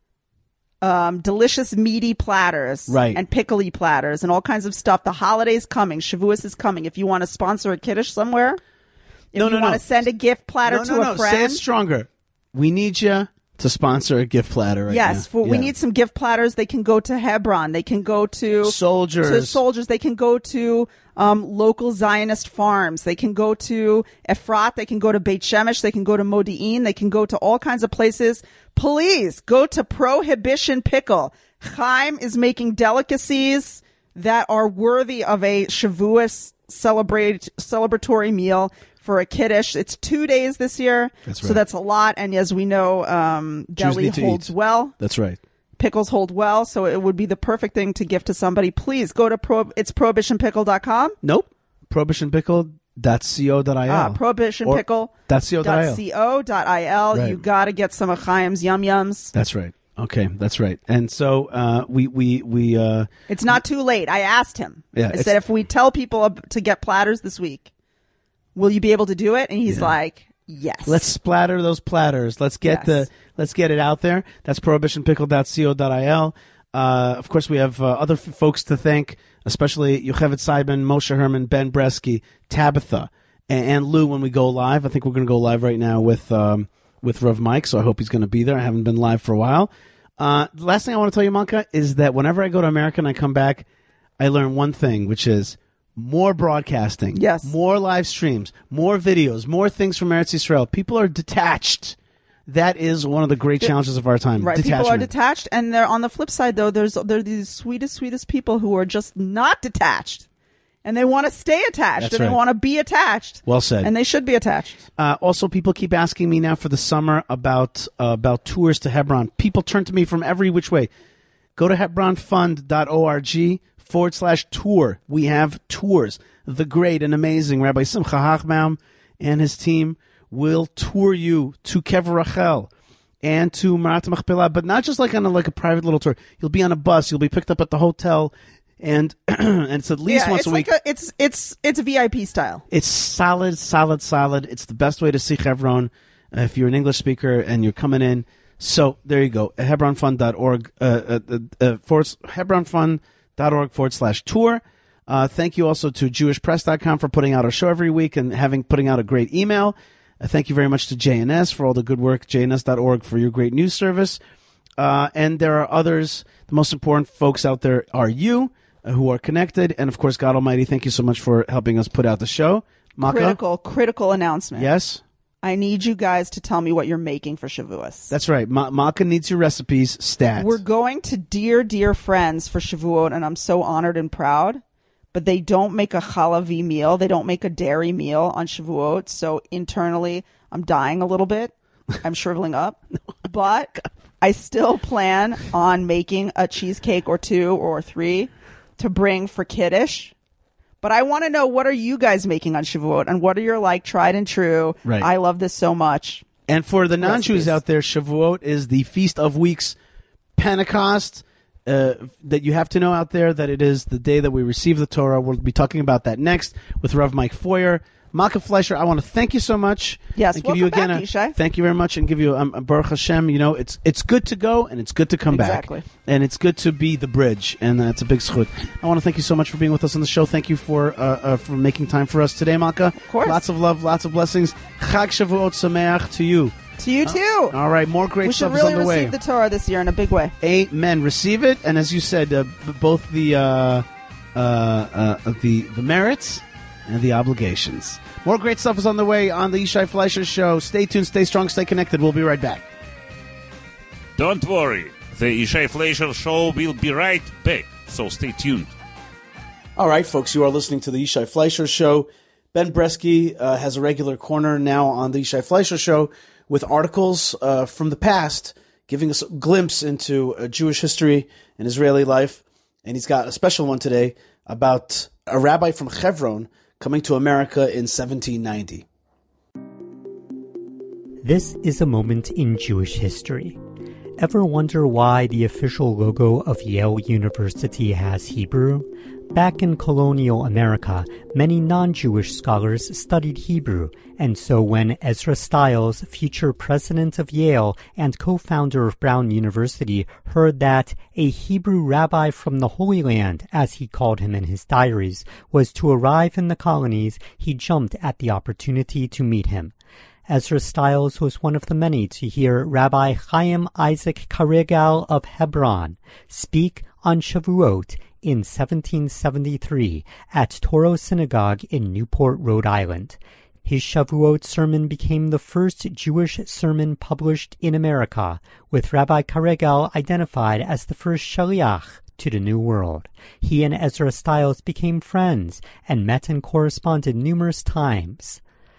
um, delicious meaty platters Right. and pickly platters and all kinds of stuff, the holiday's coming. Shavuos is coming. If you want to sponsor a kiddush somewhere, if No, you no, want no. to send a gift platter no, to no, a no. friend. Say it stronger. We need you to sponsor a gift platter right Yes, now. for, we Yeah. need some gift platters. They can go to Hebron. They can go to Soldiers. To soldiers. They can go to um, local Zionist farms. They can go to Efrat. They can go to Beit Shemesh. They can go to Modi'in. They can go to all kinds of places. Please go to Prohibition Pickle. Chaim is making delicacies that are worthy of a Shavuos celebrate celebratory meal. For a kiddush, it's two days this year, That's so right. that's a lot. And as we know, um, deli need to holds eat. well. That's right. Pickles hold well, so it would be the perfect thing to gift to somebody. Please go to pro. It's prohibition pickle dot com. Nope. prohibition pickle dot co dot il. Ah, prohibition pickle dot co dot il. co dot il. Right. You got to get some of Chaim's yum yums. That's right. Okay, that's right. And so uh, we we we uh, It's not too late. I asked him. Yeah, I it's- said if we tell people ab- to get platters this week, will you be able to do it? And he's Yeah. like, yes. let's splatter those platters. Let's get Yes. the let's get it out there. That's prohibition pickle dot co dot il. Uh, of course, we have uh, other f- folks to thank, especially Yocheved Seibman, Moshe Herman, Ben Bresky, Tabitha, and, and Lou. When we go live, I think we're going to go live right now with um, with Rav Mike. So I hope he's going to be there. I haven't been live for a while. Uh, the last thing I want to tell you, Malka, is that whenever I go to America and I come back, I learn one thing, which is more broadcasting, Yes. more live streams, more videos, more things from Eretz Yisrael. People are detached. That is one of the great challenges of our time. Right, Detachment. people are detached, and they're on the flip side. Though there's there are these sweetest, sweetest people who are just not detached, and they want to stay attached, That's and right. they want to be attached. Well said. And they should be attached. Uh, also, people keep asking me now for the summer about uh, about tours to Hebron. People turn to me from every which way. Go to hebron fund dot org forward slash tour. We have tours. The great and amazing Rabbi Simcha Hachbaum and his team will tour you to Kever Rachel and to Marat Machpelah, but not just like on a, like a private little tour. You'll be on a bus. You'll be picked up at the hotel, and and it's at least yeah, once it's a week. like a, it's it's it's V I P style. It's solid, solid, solid. It's the best way to see Hebron uh, if you're an English speaker and you're coming in. So there you go. hebron fund dot org, uh, uh, uh, forward, hebron fund dot org forward slash tour. Uh, thank you also to jewish press dot com for putting out our show every week and having putting out a great email. Uh, thank you very much to J N S for all the good work, J N S dot org for your great news service. Uh, and there are others. The most important folks out there are you, uh, who are connected. And, of course, God Almighty, thank you so much for helping us put out the show. Maka? Critical, critical announcement. Yes? I need you guys to tell me what you're making for Shavuos. That's right. Ma- Maka needs your recipes stat. We're going to Dear Dear Friends for Shavuot, and I'm so honored and proud. But they don't make a chalavi meal. They don't make a dairy meal on Shavuot. So internally, I'm dying a little bit. I'm shriveling up. But I still plan on making a cheesecake or two or three to bring for Kiddush. But I want to know, what are you guys making on Shavuot? And what are your, like, tried and true? Right. I love this so much. And for the non-Jews Recipes. out there, Shavuot is the Feast of Weeks, Pentecost, uh, that you have to know out there that it is the day that we receive the Torah. We'll be talking about that next with Rav Mike Foyer. Malka Fleischer, I want to thank you so much. Yes, and give you welcome again back, a, Yishai. thank you very much, and give you um, a Baruch Hashem. You know, it's it's good to go and it's good to come Exactly. back, and it's good to be the bridge, and that's a big schut. I want to thank you so much for being with us on the show. Thank you for uh, uh, for making time for us today, Malka. Of course. Lots of love, lots of blessings. Chag Shavuot Sameach to you. To you, too. All right, more great we should stuff really is on the way. receive the Torah this year in a big way. Amen. Receive it, and as you said, uh, b- both the uh, uh, uh, the the merits and the obligations. More great stuff is on the way on the Yishai Fleischer Show. Stay tuned, stay strong, stay connected. We'll be right back. Don't worry, the Yishai Fleischer Show will be right back, so stay tuned. All right, folks, you are listening to the Yishai Fleischer Show. Ben Bresky uh, has a regular corner now on the Yishai Fleisher Show with articles uh, from the past, giving us a glimpse into uh, Jewish history and Israeli life. And he's got a special one today about a rabbi from Hebron coming to America in seventeen ninety. This is a moment in Jewish history. Ever wonder why the official logo of Yale University has Hebrew? Back in colonial America, many non-Jewish scholars studied Hebrew, and so when Ezra Stiles, future president of Yale and co-founder of Brown University, heard that a Hebrew rabbi from the Holy Land, as he called him in his diaries, was to arrive in the colonies, he jumped at the opportunity to meet him. Ezra Stiles was one of the many to hear Rabbi Chaim Isaac Karegal of Hebron speak on Shavuot in seventeen seventy-three at Toro Synagogue in Newport, Rhode Island. His Shavuot sermon became the first Jewish sermon published in America, with Rabbi Karegal identified as the first shaliach to the New World. He and Ezra Stiles became friends and met and corresponded numerous times.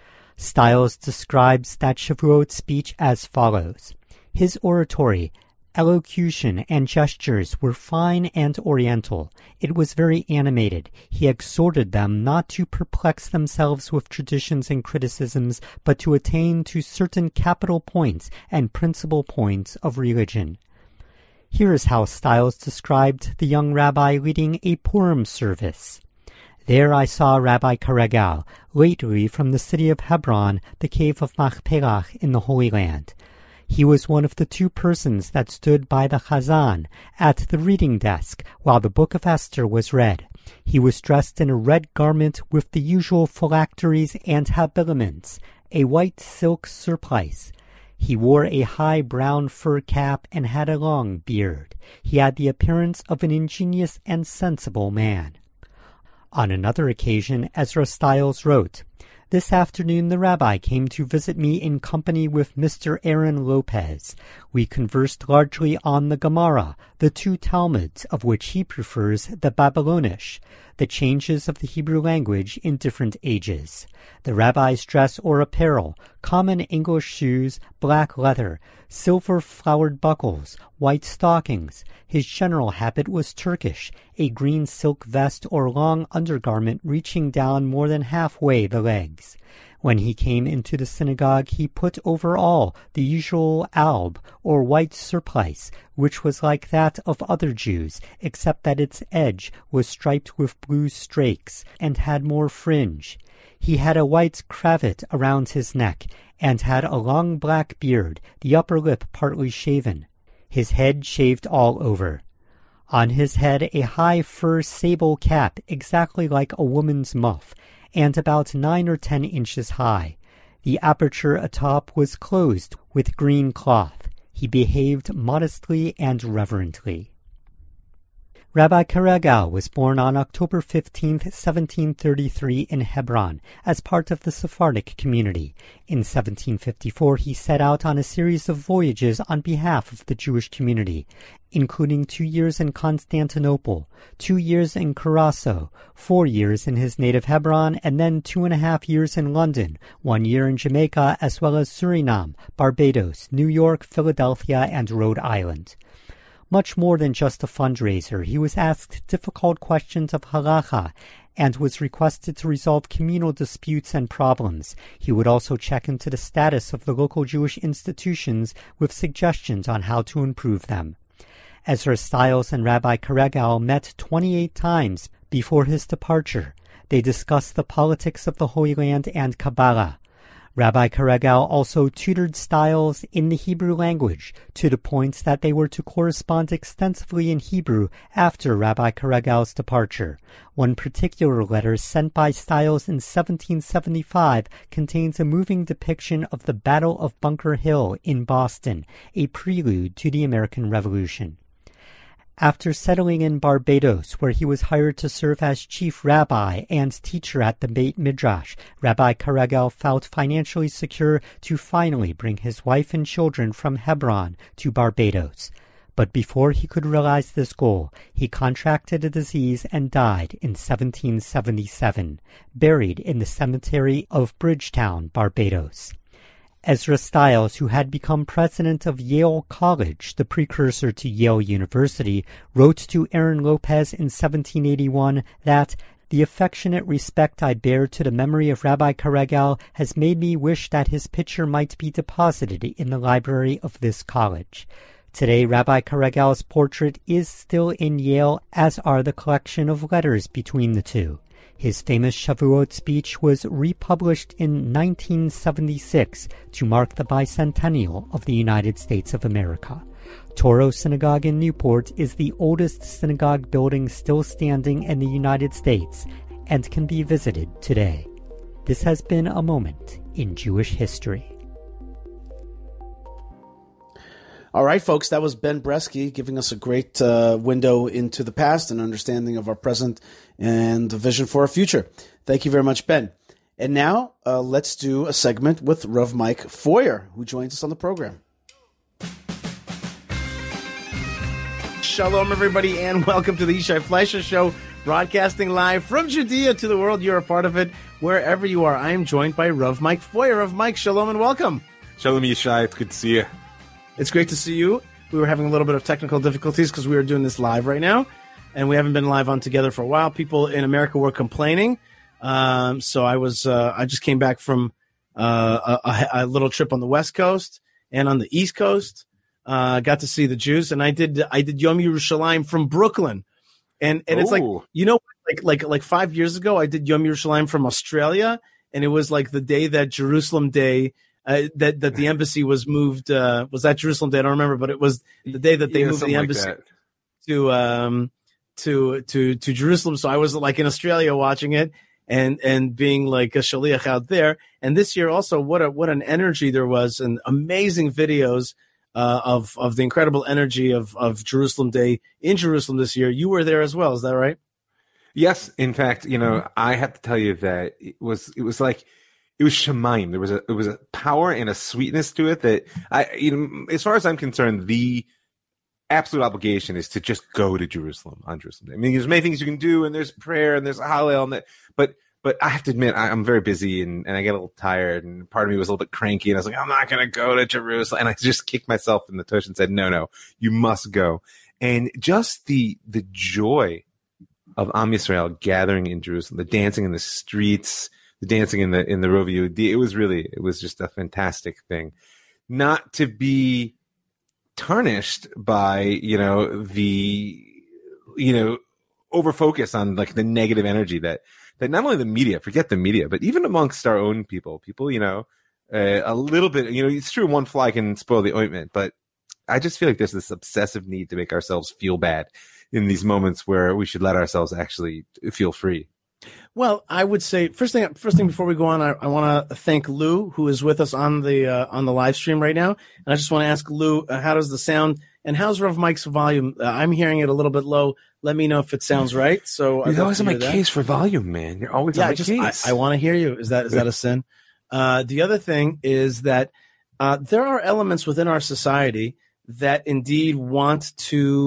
Stiles describes that Shavuot speech as follows. His oratory, elocution, and gestures were fine and oriental. It was very animated. He exhorted them not to perplex themselves with traditions and criticisms, but to attain to certain capital points and principal points of religion. Here is how Stiles described the young rabbi leading a Purim service. There I saw Rabbi Karegal, lately from the city of Hebron, the cave of Machpelah in the Holy Land. He was one of the two persons that stood by the Chazan at the reading desk while the book of Esther was read. He was dressed in a red garment with the usual phylacteries and habiliments, a white silk surplice. He wore a high brown fur cap and had a long beard. He had the appearance of an ingenious and sensible man. On another occasion, Ezra Stiles wrote, This afternoon the rabbi came to visit me in company with Mister Aaron Lopez. We conversed largely on the Gemara, the two Talmuds, of which he prefers the Babylonish, the changes of the Hebrew language in different ages, the rabbi's dress or apparel, common English shoes, black leather, silver flowered buckles, white stockings. His general habit was Turkish, a green silk vest or long undergarment reaching down more than halfway the legs. When he came into the synagogue, he put over all the usual alb, or white surplice, which was like that of other Jews, except that its edge was striped with blue strakes, and had more fringe. He had a white cravat around his neck, and had a long black beard, the upper lip partly shaven. His head shaved all over. On his head a high fur sable cap, exactly like a woman's muff, and about nine or ten inches high. The aperture atop was closed with green cloth. He behaved modestly and reverently. Rabbi Karegal was born on October fifteenth, seventeen thirty-three in Hebron as part of the Sephardic community. In seventeen fifty-four, he set out on a series of voyages on behalf of the Jewish community, including two years in Constantinople, two years in Curaçao, four years in his native Hebron, and then two and a half years in London, one year in Jamaica, as well as Suriname, Barbados, New York, Philadelphia, and Rhode Island. Much more than just a fundraiser, he was asked difficult questions of halacha and was requested to resolve communal disputes and problems. He would also check into the status of the local Jewish institutions with suggestions on how to improve them. Ezra Stiles and Rabbi Karegal met twenty-eight times before his departure. They discussed the politics of the Holy Land and Kabbalah. Rabbi Karegal also tutored Stiles in the Hebrew language to the point that they were to correspond extensively in Hebrew after Rabbi Karegal's departure. One particular letter sent by Stiles in seventeen seventy-five contains a moving depiction of the Battle of Bunker Hill in Boston, a prelude to the American Revolution. After settling in Barbados, where he was hired to serve as chief rabbi and teacher at the Beit Midrash, Rabbi Karegal felt financially secure to finally bring his wife and children from Hebron to Barbados. But before he could realize this goal, he contracted a disease and died in seventeen seventy-seven, buried in the cemetery of Bridgetown, Barbados. Ezra Stiles, who had become president of Yale College, the precursor to Yale University, wrote to Aaron Lopez in seventeen eighty-one that the affectionate respect I bear to the memory of Rabbi Karegel has made me wish that his picture might be deposited in the library of this college. Today, Rabbi Karegel's portrait is still in Yale, as are the collection of letters between the two. His famous Shavuot speech was republished in nineteen seventy-six to mark the bicentennial of the United States of America. Toro Synagogue in Newport is the oldest synagogue building still standing in the United States and can be visited today. This has been a moment in Jewish history. All right, folks, that was Ben Bresky giving us a great uh, window into the past and understanding of our present and the vision for our future. Thank you very much, Ben. And now uh, let's do a segment with Rav Mike Feuer, who joins us on the program. Shalom, everybody, and welcome to the Yishai Fleischer Show, broadcasting live from Judea to the world. You're a part of it wherever you are. I am joined by Rav Mike Feuer. Rav Mike, shalom and welcome. Shalom, Yishai. It's good to see you. It's great to see you. We were having a little bit of technical difficulties because we were doing this live right now, and we haven't been live on together for a while. People in America were complaining, um, so I was uh, I just came back from uh, a, a little trip on the West Coast and on the East Coast. Uh, got to see the Jews, and I did I did Yom Yerushalayim from Brooklyn, and and it's like, you know, like like like five years ago I did Yom Yerushalayim from Australia, and it was like the day that Jerusalem Day. Uh, that that the embassy was moved. Uh, was that Jerusalem Day? I don't remember, but it was the day that they yeah, moved the embassy like to um to to to Jerusalem. So I was like in Australia watching it and and being like a shaliach out there. And this year also, what a what an energy there was, and amazing videos uh, of of the incredible energy of of Jerusalem Day in Jerusalem this year. You were there as well, is that right? Yes, in fact, you know, I have to tell you that it was it was like. It was Shemaim. There was a, it was a power and a sweetness to it that I, you know, as far as I'm concerned, the absolute obligation is to just go to Jerusalem on Jerusalem Day. I mean, there's many things you can do, and there's prayer, and there's a Hallel, and that, but, but I have to admit, I, I'm very busy, and, and I get a little tired, and part of me was a little bit cranky, and I was like, I'm not going to go to Jerusalem. And I just kicked myself in the tush and said, no, no, you must go. And just the, the joy of Am Yisrael gathering in Jerusalem, the dancing in the streets, the dancing in the in the Rov Yehudi, it was really it was just a fantastic thing, not to be tarnished by you know the you know over focus on like the negative energy that that not only the media, forget the media, but even amongst our own people, people you know uh, a little bit you know it's true one fly can spoil the ointment, but I just feel like there's this obsessive need to make ourselves feel bad in these moments where we should let ourselves actually feel free. Well, I would say first thing, first thing before we go on, I, I want to thank Lou, who is with us on the uh, on the live stream right now, and I just want to ask Lou, uh, how does the sound and how's Rav Mike's volume? Uh, I'm hearing it a little bit low. Let me know if it sounds right. So you're always on my case for volume, man. You're always yeah, on my I just, case. I, I want to hear you. Is that is that a sin? Uh, the other thing is that uh, there are elements within our society that indeed want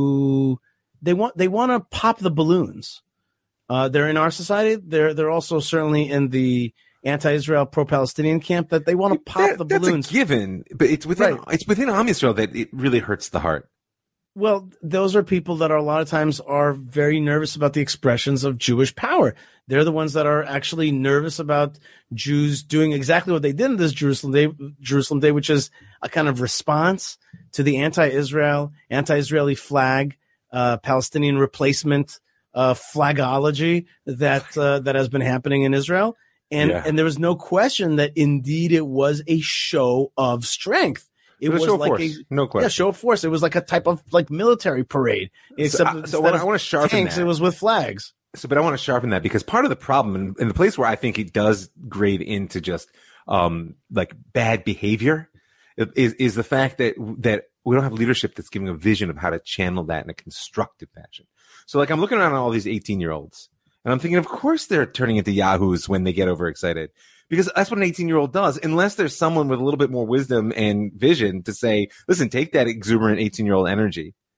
to they want they want to pop the balloons. Uh, they're in our society. They're they're also certainly in the anti-Israel, pro-Palestinian camp that they want to pop that, the that's balloons. That's a given, but it's within right. it's within Am Yisrael that it really hurts the heart. Well, those are people that are a lot of times are very nervous about the expressions of Jewish power. They're the ones that are actually nervous about Jews doing exactly what they did in this Jerusalem Day, Jerusalem Day, which is a kind of response to the anti-Israel, anti-Israeli flag, uh, Palestinian replacement. Uh, flagology that uh, that has been happening in Israel, and yeah. and there was no question that indeed it was a show of strength. It, it was, was a show like of force. a no question. Yeah, show of force. It was like a type of like military parade. Except so, uh, so I want to sharpen tanks, that. It was with flags. So, but I want to sharpen that because part of the problem, and, and the place where I think it does grade into just um like bad behavior, is is the fact that that we don't have leadership that's giving a vision of how to channel that in a constructive fashion. So like I'm looking around at all these eighteen year olds and I'm thinking, of course they're turning into yahoos when they get overexcited because that's what an eighteen year old does. Unless there's someone with a little bit more wisdom and vision to say, listen, take that exuberant eighteen year old energy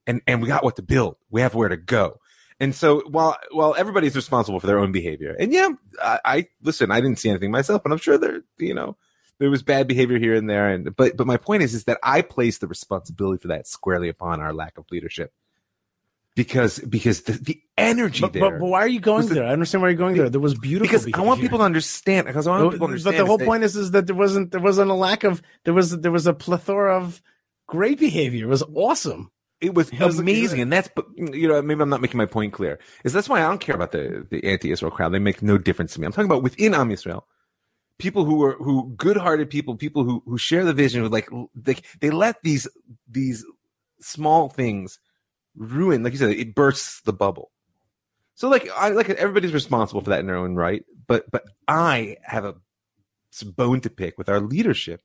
and and we got what to build. We have where to go. And so while while everybody's responsible for their own behavior, and yeah, I, I listen, I didn't see anything myself, but I'm sure there, you know, there was bad behavior here and there. And but but my point is, is that I place the responsibility for that squarely upon our lack of leadership, because because the, the energy But, there. but, but why are you going was there? I understand why you're going there. There was beautiful because I want behavior. people to understand. Because I want people to understand. But the whole that- point is, is that there wasn't there wasn't a lack of there was there was a plethora of great behavior. It was awesome. It was was amazing, good. and that's, but you know, maybe I'm not making my point clear. Is that's why I don't care about the, the anti-Israel crowd. They make no difference to me. I'm talking about within Am Yisrael, people who are who good-hearted people, people who who share the vision. Like they they let these these small things ruin, like you said, it bursts the bubble. So like I like everybody's responsible for that in their own right, but but I have a bone to pick with our leadership,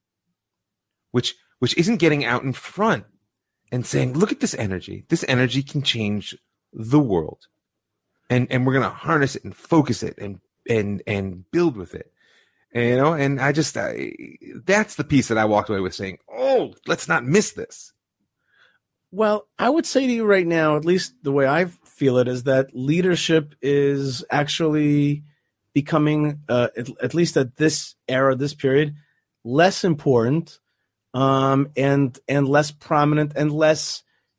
which which isn't getting out in front and saying, look at this energy. This energy can change the world. And and we're going to harness it and focus it and and and build with it. And, you know, and I just I, that's the piece that I walked away with saying, "Oh, let's not miss this." Well, I would say to you right now, at least the way I feel it, is that leadership is actually becoming, uh, at, at least at this era, this period, less important. Um, and and less prominent and less,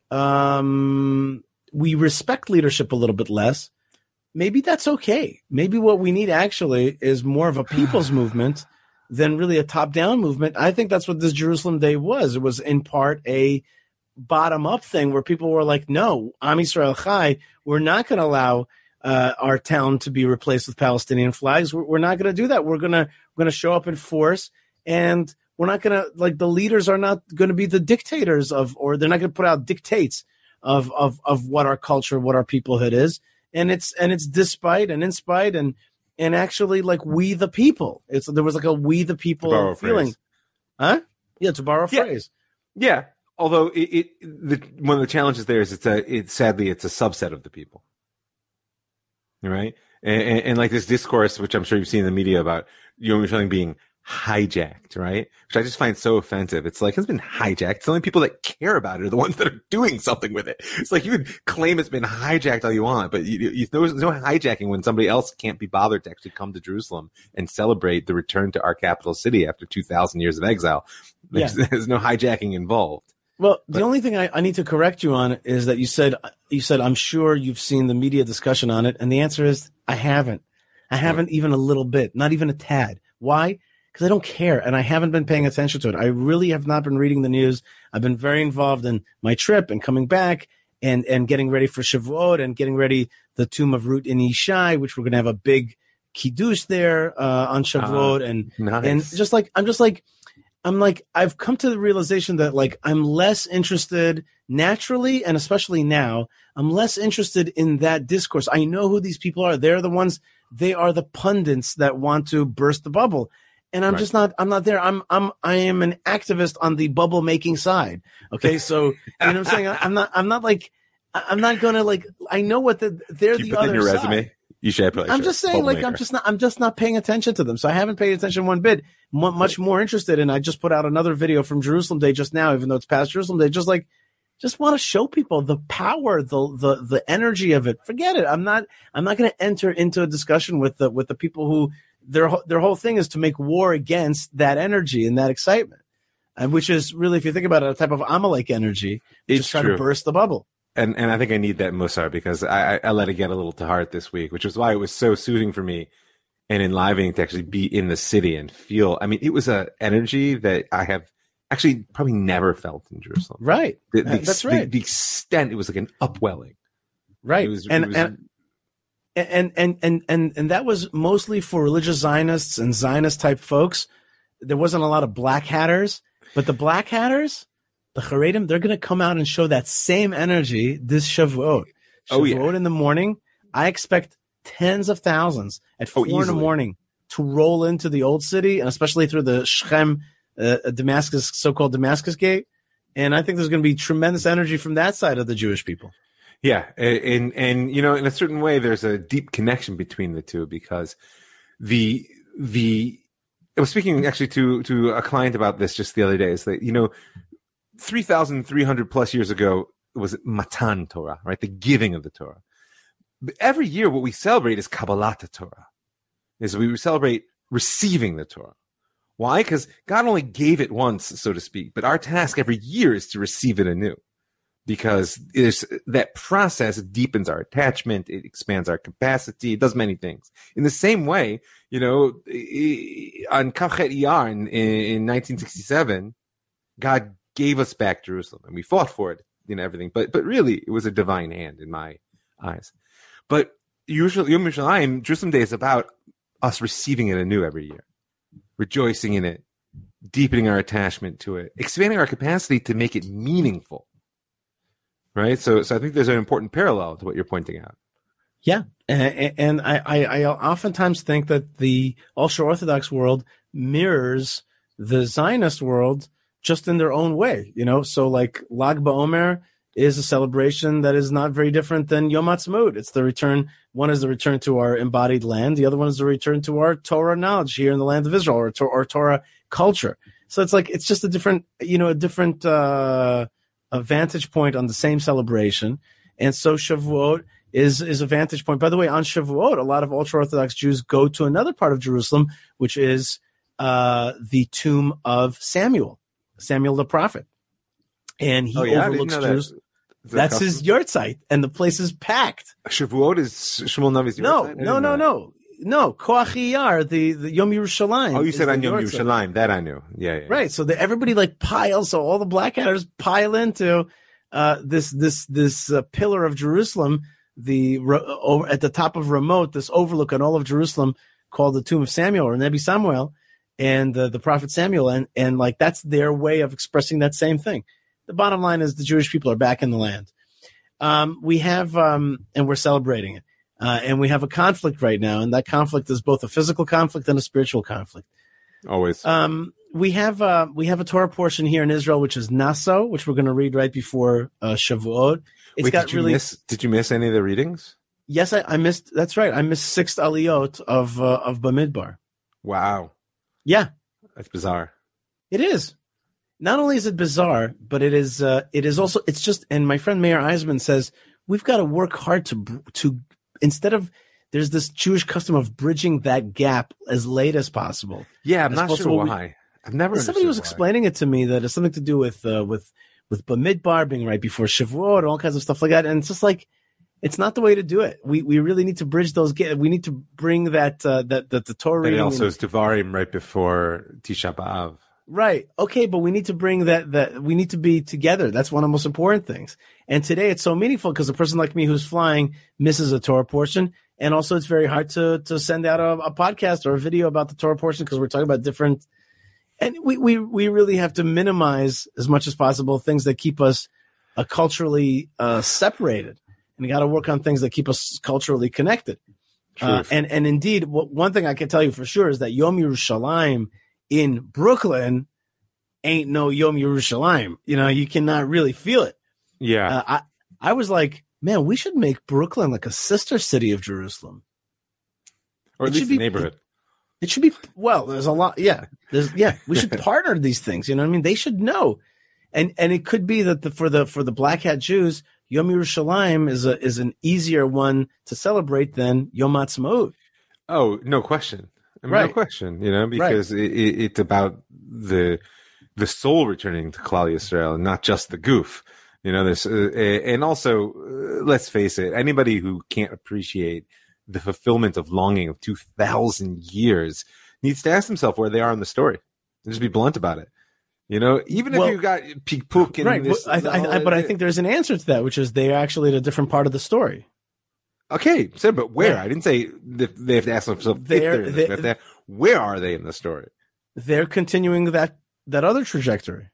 um, we respect leadership a little bit less. Maybe that's okay. Maybe what we need actually is more of a people's movement than really a top-down movement. I think that's what this Jerusalem Day was. It was in part a bottom-up thing where people were like, no, Am Yisrael Chai, we're not going to allow uh, our town to be replaced with Palestinian flags. We're, we're not going to do that. We're going to we're going to show up in force, and we're not going to, like, the leaders are not going to be the dictators of, or they're not going to put out dictates of, of, of what our culture, what our peoplehood is. And it's, and it's despite and in spite and, and actually like we the people. It's, there was like a we the people feeling. Huh? Yeah. To borrow a Yeah. phrase. Yeah. Although it, it the, one of the challenges there is it's a, it's sadly, it's a subset of the people. Right. And, and, and like this discourse, which I'm sure you've seen in the media about Yom Yerushalayim being hijacked, right? Which I just find so offensive. It's like, it's been hijacked. It's the only people that care about it are the ones that are doing something with it. It's like, you can claim it's been hijacked all you want, but you, you, there's no hijacking when somebody else can't be bothered to actually come to Jerusalem and celebrate the return to our capital city after two thousand years of exile. There's, Yeah. there's no hijacking involved. Well, the But- only thing I, I need to correct you on is that you said, you said, I'm sure you've seen the media discussion on it. And the answer is, I haven't. I haven't even a little bit, not even a tad. Why? Because I don't care, and I haven't been paying attention to it. I really have not been reading the news. I've been very involved in my trip and coming back and, and getting ready for Shavuot and getting ready the tomb of Ruth in Ishai, which we're going to have a big kiddush there uh, on Shavuot. Uh, and nice. and just like I'm just like I'm like I've come to the realization that like I'm less interested naturally, and especially now, I'm less interested in that discourse. I know who these people are. They're the ones. They are the pundits that want to burst the bubble. And I'm Right. just not, I'm not there. I'm, I'm, I am an activist on the bubble making side. Okay. So, you know what I'm saying? I'm not, I'm not like, I'm not going to like, I know what the, they're You the put that other in your side. resume. You should put. I'm just saying, like, I'm just not, I'm just not paying attention to them. So I haven't paid attention one bit. M- much more interested. And I just put out another video from Jerusalem Day just now, even though it's past Jerusalem Day, just like, just want to show people the power, the, the, the energy of it. Forget it. I'm not, I'm not going to enter into a discussion with the, with the people who their, whole- their whole thing is to make war against that energy and that excitement. And which is really, if you think about it, a type of Amalek energy. It's Just try true. to burst the bubble. And and I think I need that Musar because I, I, I let it get a little to heart this week, which is why it was so soothing for me and enlivening to actually be in the city and feel. I mean, it was a energy that I have actually probably never felt in Jerusalem. Right. The, the, That's the- right. The, extent, it was like an upwelling. Right. It was, and, it was, and, and, and, and, and, and that was mostly for religious Zionists and Zionist type folks. There wasn't a lot of black hatters, but the black hatters, the Haredim, they're going to come out and show that same energy this Shavuot. Shavuot Oh, yeah. in the morning. I expect tens of thousands at Oh, four in the easily. morning to roll into the old city, and especially through the Shechem, uh, Damascus, so-called Damascus Gate. And I think there's going to be tremendous energy from that side of the Jewish people. Yeah, and and you know, in a certain way, there's a deep connection between the two because the the I was speaking actually to to a client about this just the other day. Is that you know, three thousand three hundred plus years ago, was Matan Torah, right? The giving of the Torah. But every year, what we celebrate is Kabbalat Torah, is we celebrate receiving the Torah. Why? Because God only gave it once, so to speak, but our task every year is to receive it anew. Because there's, that process deepens our attachment, it expands our capacity, it does many things. In the same way, you know, on Kafchet Iyar in, in nineteen sixty-seven, God gave us back Jerusalem, and we fought for it, you know, everything. But but really, it was a divine hand in my eyes. But usually, Yom Yerushalayim, Jerusalem Day, is about us receiving it anew every year, rejoicing in it, deepening our attachment to it, expanding our capacity to make it meaningful. Right, so so I think there's an important parallel to what you're pointing out. Yeah, and, and I, I, I oftentimes think that the ultra-Orthodox world mirrors the Zionist world just in their own way. You know, so like Lag BaOmer is a celebration that is not very different than Yom Ha'atzmaut. It's the return. One is the return to our embodied land. The other one is the return to our Torah knowledge here in the land of Israel, or, or Torah culture. So it's like it's just a different, you know, a different. Uh, a vantage point on the same celebration. And so Shavuot is, is a vantage point. By the way, on Shavuot, a lot of ultra-Orthodox Jews go to another part of Jerusalem, which is uh, the tomb of Samuel, Samuel the prophet. And he oh, yeah? overlooks that. Jerusalem. That That's his yahrzeit, and the place is packed. Shavuot is Shmuel Navi's No, yahrzeit? no, no, no. No, Koach Iyar, the, the Yom Yerushalayim. Oh, you said on Yom yahrzeit. Yerushalayim. That I knew. Yeah, yeah. Right. So the, everybody like piles, so all the Blackhatters pile into uh, this this this uh, pillar of Jerusalem, the over, at the top of Ramot, this overlook on all of Jerusalem called the Tomb of Samuel or Nebi Samuel, and uh, the prophet Samuel, and and like that's their way of expressing that same thing. The bottom line is the Jewish people are back in the land. Um, we have, um, and we're celebrating it. Uh, and we have a conflict right now, and that conflict is both a physical conflict and a spiritual conflict. Always. Um, we have uh, we have a Torah portion here in Israel, which is Naso, which we're going to read right before uh, Shavuot. It's Wait, got did you really. miss? Did you miss any of the readings? Yes, I, I missed. That's right. I missed sixth aliyot of uh, of Bamidbar. Wow, Yeah, that's bizarre. it is. Not only is it bizarre, but it is. Uh, it is also. It's just. And my friend Meir Eisman says we've got to work hard to to. Instead of, there's this Jewish custom of bridging that gap as late as possible. Yeah, I'm As not opposed sure to what why. we- I've never. Somebody was understood why. explaining it to me that it's something to do with uh, with with Bamidbar being right before Shavuot and all kinds of stuff like that. And it's just like, it's not the way to do it. We we really need to bridge those. Ga- we need to bring that uh, that that the Torah But it reading also and- is Devarim right before Tisha B'Av. right. Okay, but we need to bring that that we need to be together. That's one of the most important things. And today it's so meaningful because a person like me who's flying misses a Torah portion. And also, it's very hard to to send out a, a podcast or a video about the Torah portion because we're talking about different. And we, we, we really have to minimize as much as possible things that keep us uh, culturally uh, separated. And you got to work on things that keep us culturally connected. Uh, Truth. and and indeed, w- one thing I can tell you for sure is that Yom Yerushalayim in Brooklyn ain't no Yom Yerushalayim. You know, you cannot really feel it. Yeah. Uh, I I was like, man, we should make Brooklyn like a sister city of Jerusalem. or at it least should the be- neighborhood. It should be, well, there's a lot. Yeah. There's, yeah, we should partner these things. You know what I mean? They should know. And, and it could be that the, for the, for the Black Hat Jews, Yom Yerushalayim is a, is an easier one to celebrate than Yom Ha'atzmaut. Oh, no question. I mean, Right. No question. You know, because it, it, it's about the the soul returning to Klal Yisrael and not just the goof. You know, there's uh, and also uh, let's face it, anybody who can't appreciate the fulfillment of longing of two thousand years needs to ask himself where they are in the story and just be blunt about it. You know, even Well, if you got Pikpuk in Right. this, But I, I, I, but I think there's an answer to that, which is they're actually at a different part of the story. okay, so but where? Yeah. I didn't say that they have to ask themselves if They're- they're in they- this, but where are they in the story? They're continuing that, that other trajectory,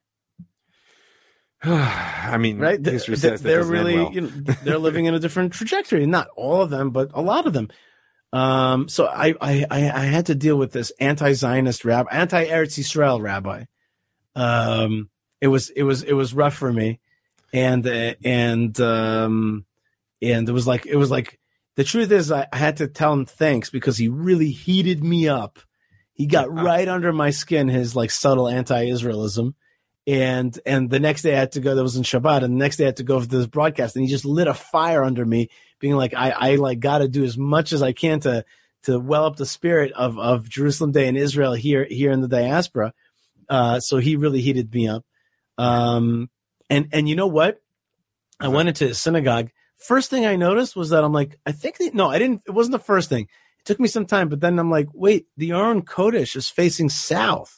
I mean, right? Th- history th- says that they're doesn't end really, well. you know, they're living in a different trajectory. Not all of them, but a lot of them. Um, so I, I, I I had to deal with this anti-Zionist rabbi, anti-Eretz Yisrael rabbi. Um, it was, it was, it was rough for me. And, uh, and, um, and it was like, it was like, the truth is I, I had to tell him thanks because he really heated me up. He got right under my skin, his like subtle anti-Israelism. And and the next day I had to go. That was in Shabbat, and the next day I had to go for this broadcast, and he just lit a fire under me, being like, I, I like got to do as much as I can to to well up the spirit of, of Jerusalem Day in Israel here here in the diaspora. Uh, so he really heated me up. Um, and and you know what? I went into his synagogue. First thing I noticed was that I'm like, I think they, no, I didn't. It wasn't the first thing. It took me some time, but then I'm like, wait, the Aron Kodesh is facing south.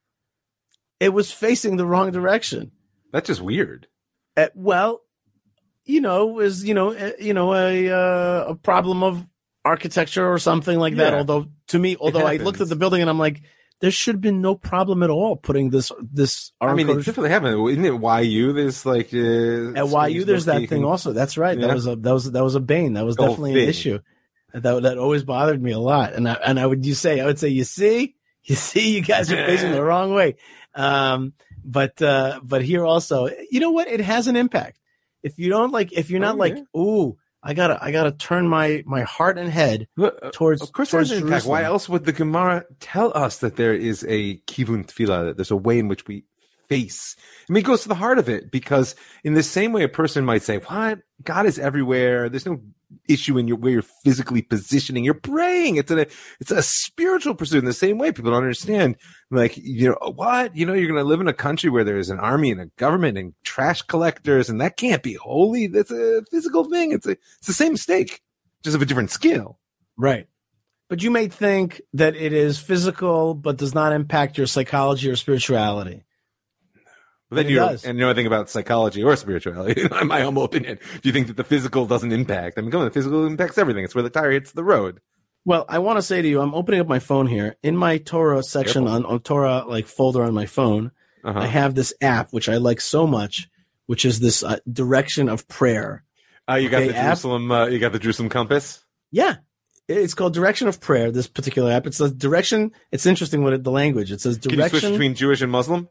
It was facing the wrong direction. That's just weird. Uh, well, you know, it was you know, uh, you know, a uh, a problem of architecture or something like that. Yeah. Although to me, although I looked at the building and I'm like, there should have been no problem at all putting this this. I mean, Kodesh. it definitely happened. Isn't it Y U? There's like uh, At Y U, there's that thing also. That's right. Yeah. That was a that was that was a bane. That was The whole definitely thing. an issue. That that always bothered me a lot. And I and I would you say I would say you see you see you guys are facing the wrong way. Um, but uh, but here also, you know what? It has an impact. If you don't like, if you're not Oh, like, yeah. ooh, I gotta I gotta turn my my heart and head Look, uh, towards of course, towards there's an impact. Jerusalem. Why else would the Gemara tell us that there is a kivun tefillah, that there's a way in which we face? I mean, it goes to the heart of it, because in the same way a person might say, what? God is everywhere. There's no issue in your where you're physically positioning. You're praying. It's a it's a spiritual pursuit. In the same way, people don't understand. Like, you know, what? You know, you're going to live in a country where there's an army and a government and trash collectors, and that can't be holy. That's a physical thing. It's a it's the same mistake, just of a different scale. Right. But you may think that it is physical, but does not impact your psychology or spirituality. But then It you does. and you know anything about psychology or spirituality, in my humble opinion. Do you think that the physical doesn't impact? I mean, come on, the physical impacts everything. It's where the tire hits the road. Well, I want to say to you, I'm opening up my phone here. In my Torah section on, on Torah like folder on my phone, Uh-huh. I have this app which I like so much, which is this uh, direction of prayer. Uh, you got Okay, the app. Jerusalem. Uh, you got the Jerusalem compass. Yeah. It's called Direction of Prayer, this particular app. It's a direction. It's interesting what it, the language. It says Can you switch direction. between Jewish and Muslim?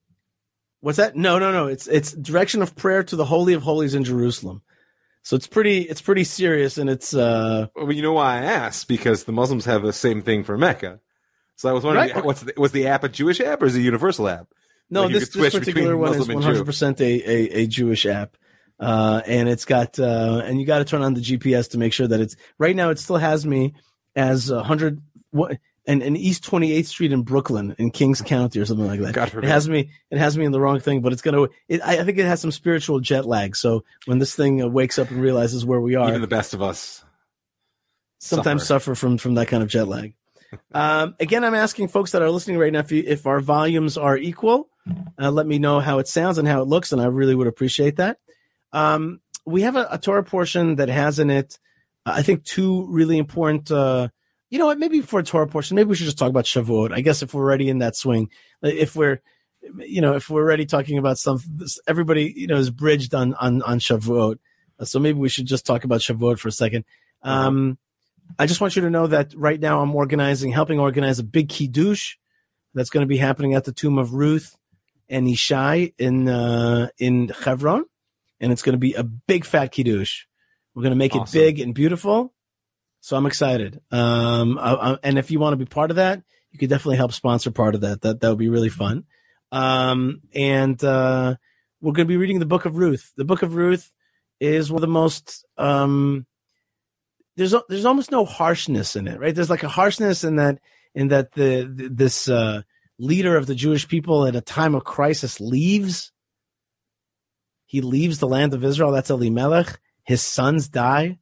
What's that? No, no, no. It's it's direction of prayer to the Holy of Holies in Jerusalem. So it's pretty it's pretty serious, and it's uh Well, you know why I asked? Because the Muslims have the same thing for Mecca. So I was wondering, Right. what's the, was the app a Jewish app or is it a universal app? no. Like you this could this switch particular between one is Muslim one and Jew. hundred percent a, a a Jewish app, uh, and it's got uh, and you got to turn on the G P S to make sure that it's right now. It still has me as a hundred what and in East twenty-eighth Street in Brooklyn in Kings County or something like that. God It forbid. has me. It has me in the wrong thing, but it's gonna. It, I, I think it has some spiritual jet lag. So when this thing uh, wakes up and realizes where we are, Even the best of us. sometimes suffer. suffer from from that kind of jet lag. Um, again, I'm asking folks that are listening right now if, you, if our volumes are equal. Uh, let me know how it sounds and how it looks, and I really would appreciate that. Um, we have a, a Torah portion that has in it, uh, I think, two really important. Uh, you know what? Maybe for a Torah portion, maybe we should just talk about Shavuot. I guess if we're already in that swing, if we're, you know, if we're already talking about something, everybody, you know, is bridged on on on Shavuot. Uh, so maybe we should just talk about Shavuot for a second. Um, I just want you to know that right now I'm organizing, helping organize a big kiddush that's going to be happening at the tomb of Ruth and Ishai in uh, in Hebron, and it's going to be a big fat kiddush. We're going to make Awesome. it big and beautiful, so I'm excited. Um, I, I, and if you want to be part of that, you could definitely help sponsor part of that. That that would be really fun. Um, and uh, we're going to be reading the Book of Ruth. The Book of Ruth is one of the most um, there's there's almost no harshness in it, right? There's like a harshness in that in that the, the this uh, leader of the Jewish people at a time of crisis leaves. He leaves the land of Israel. That's Elimelech. His sons die.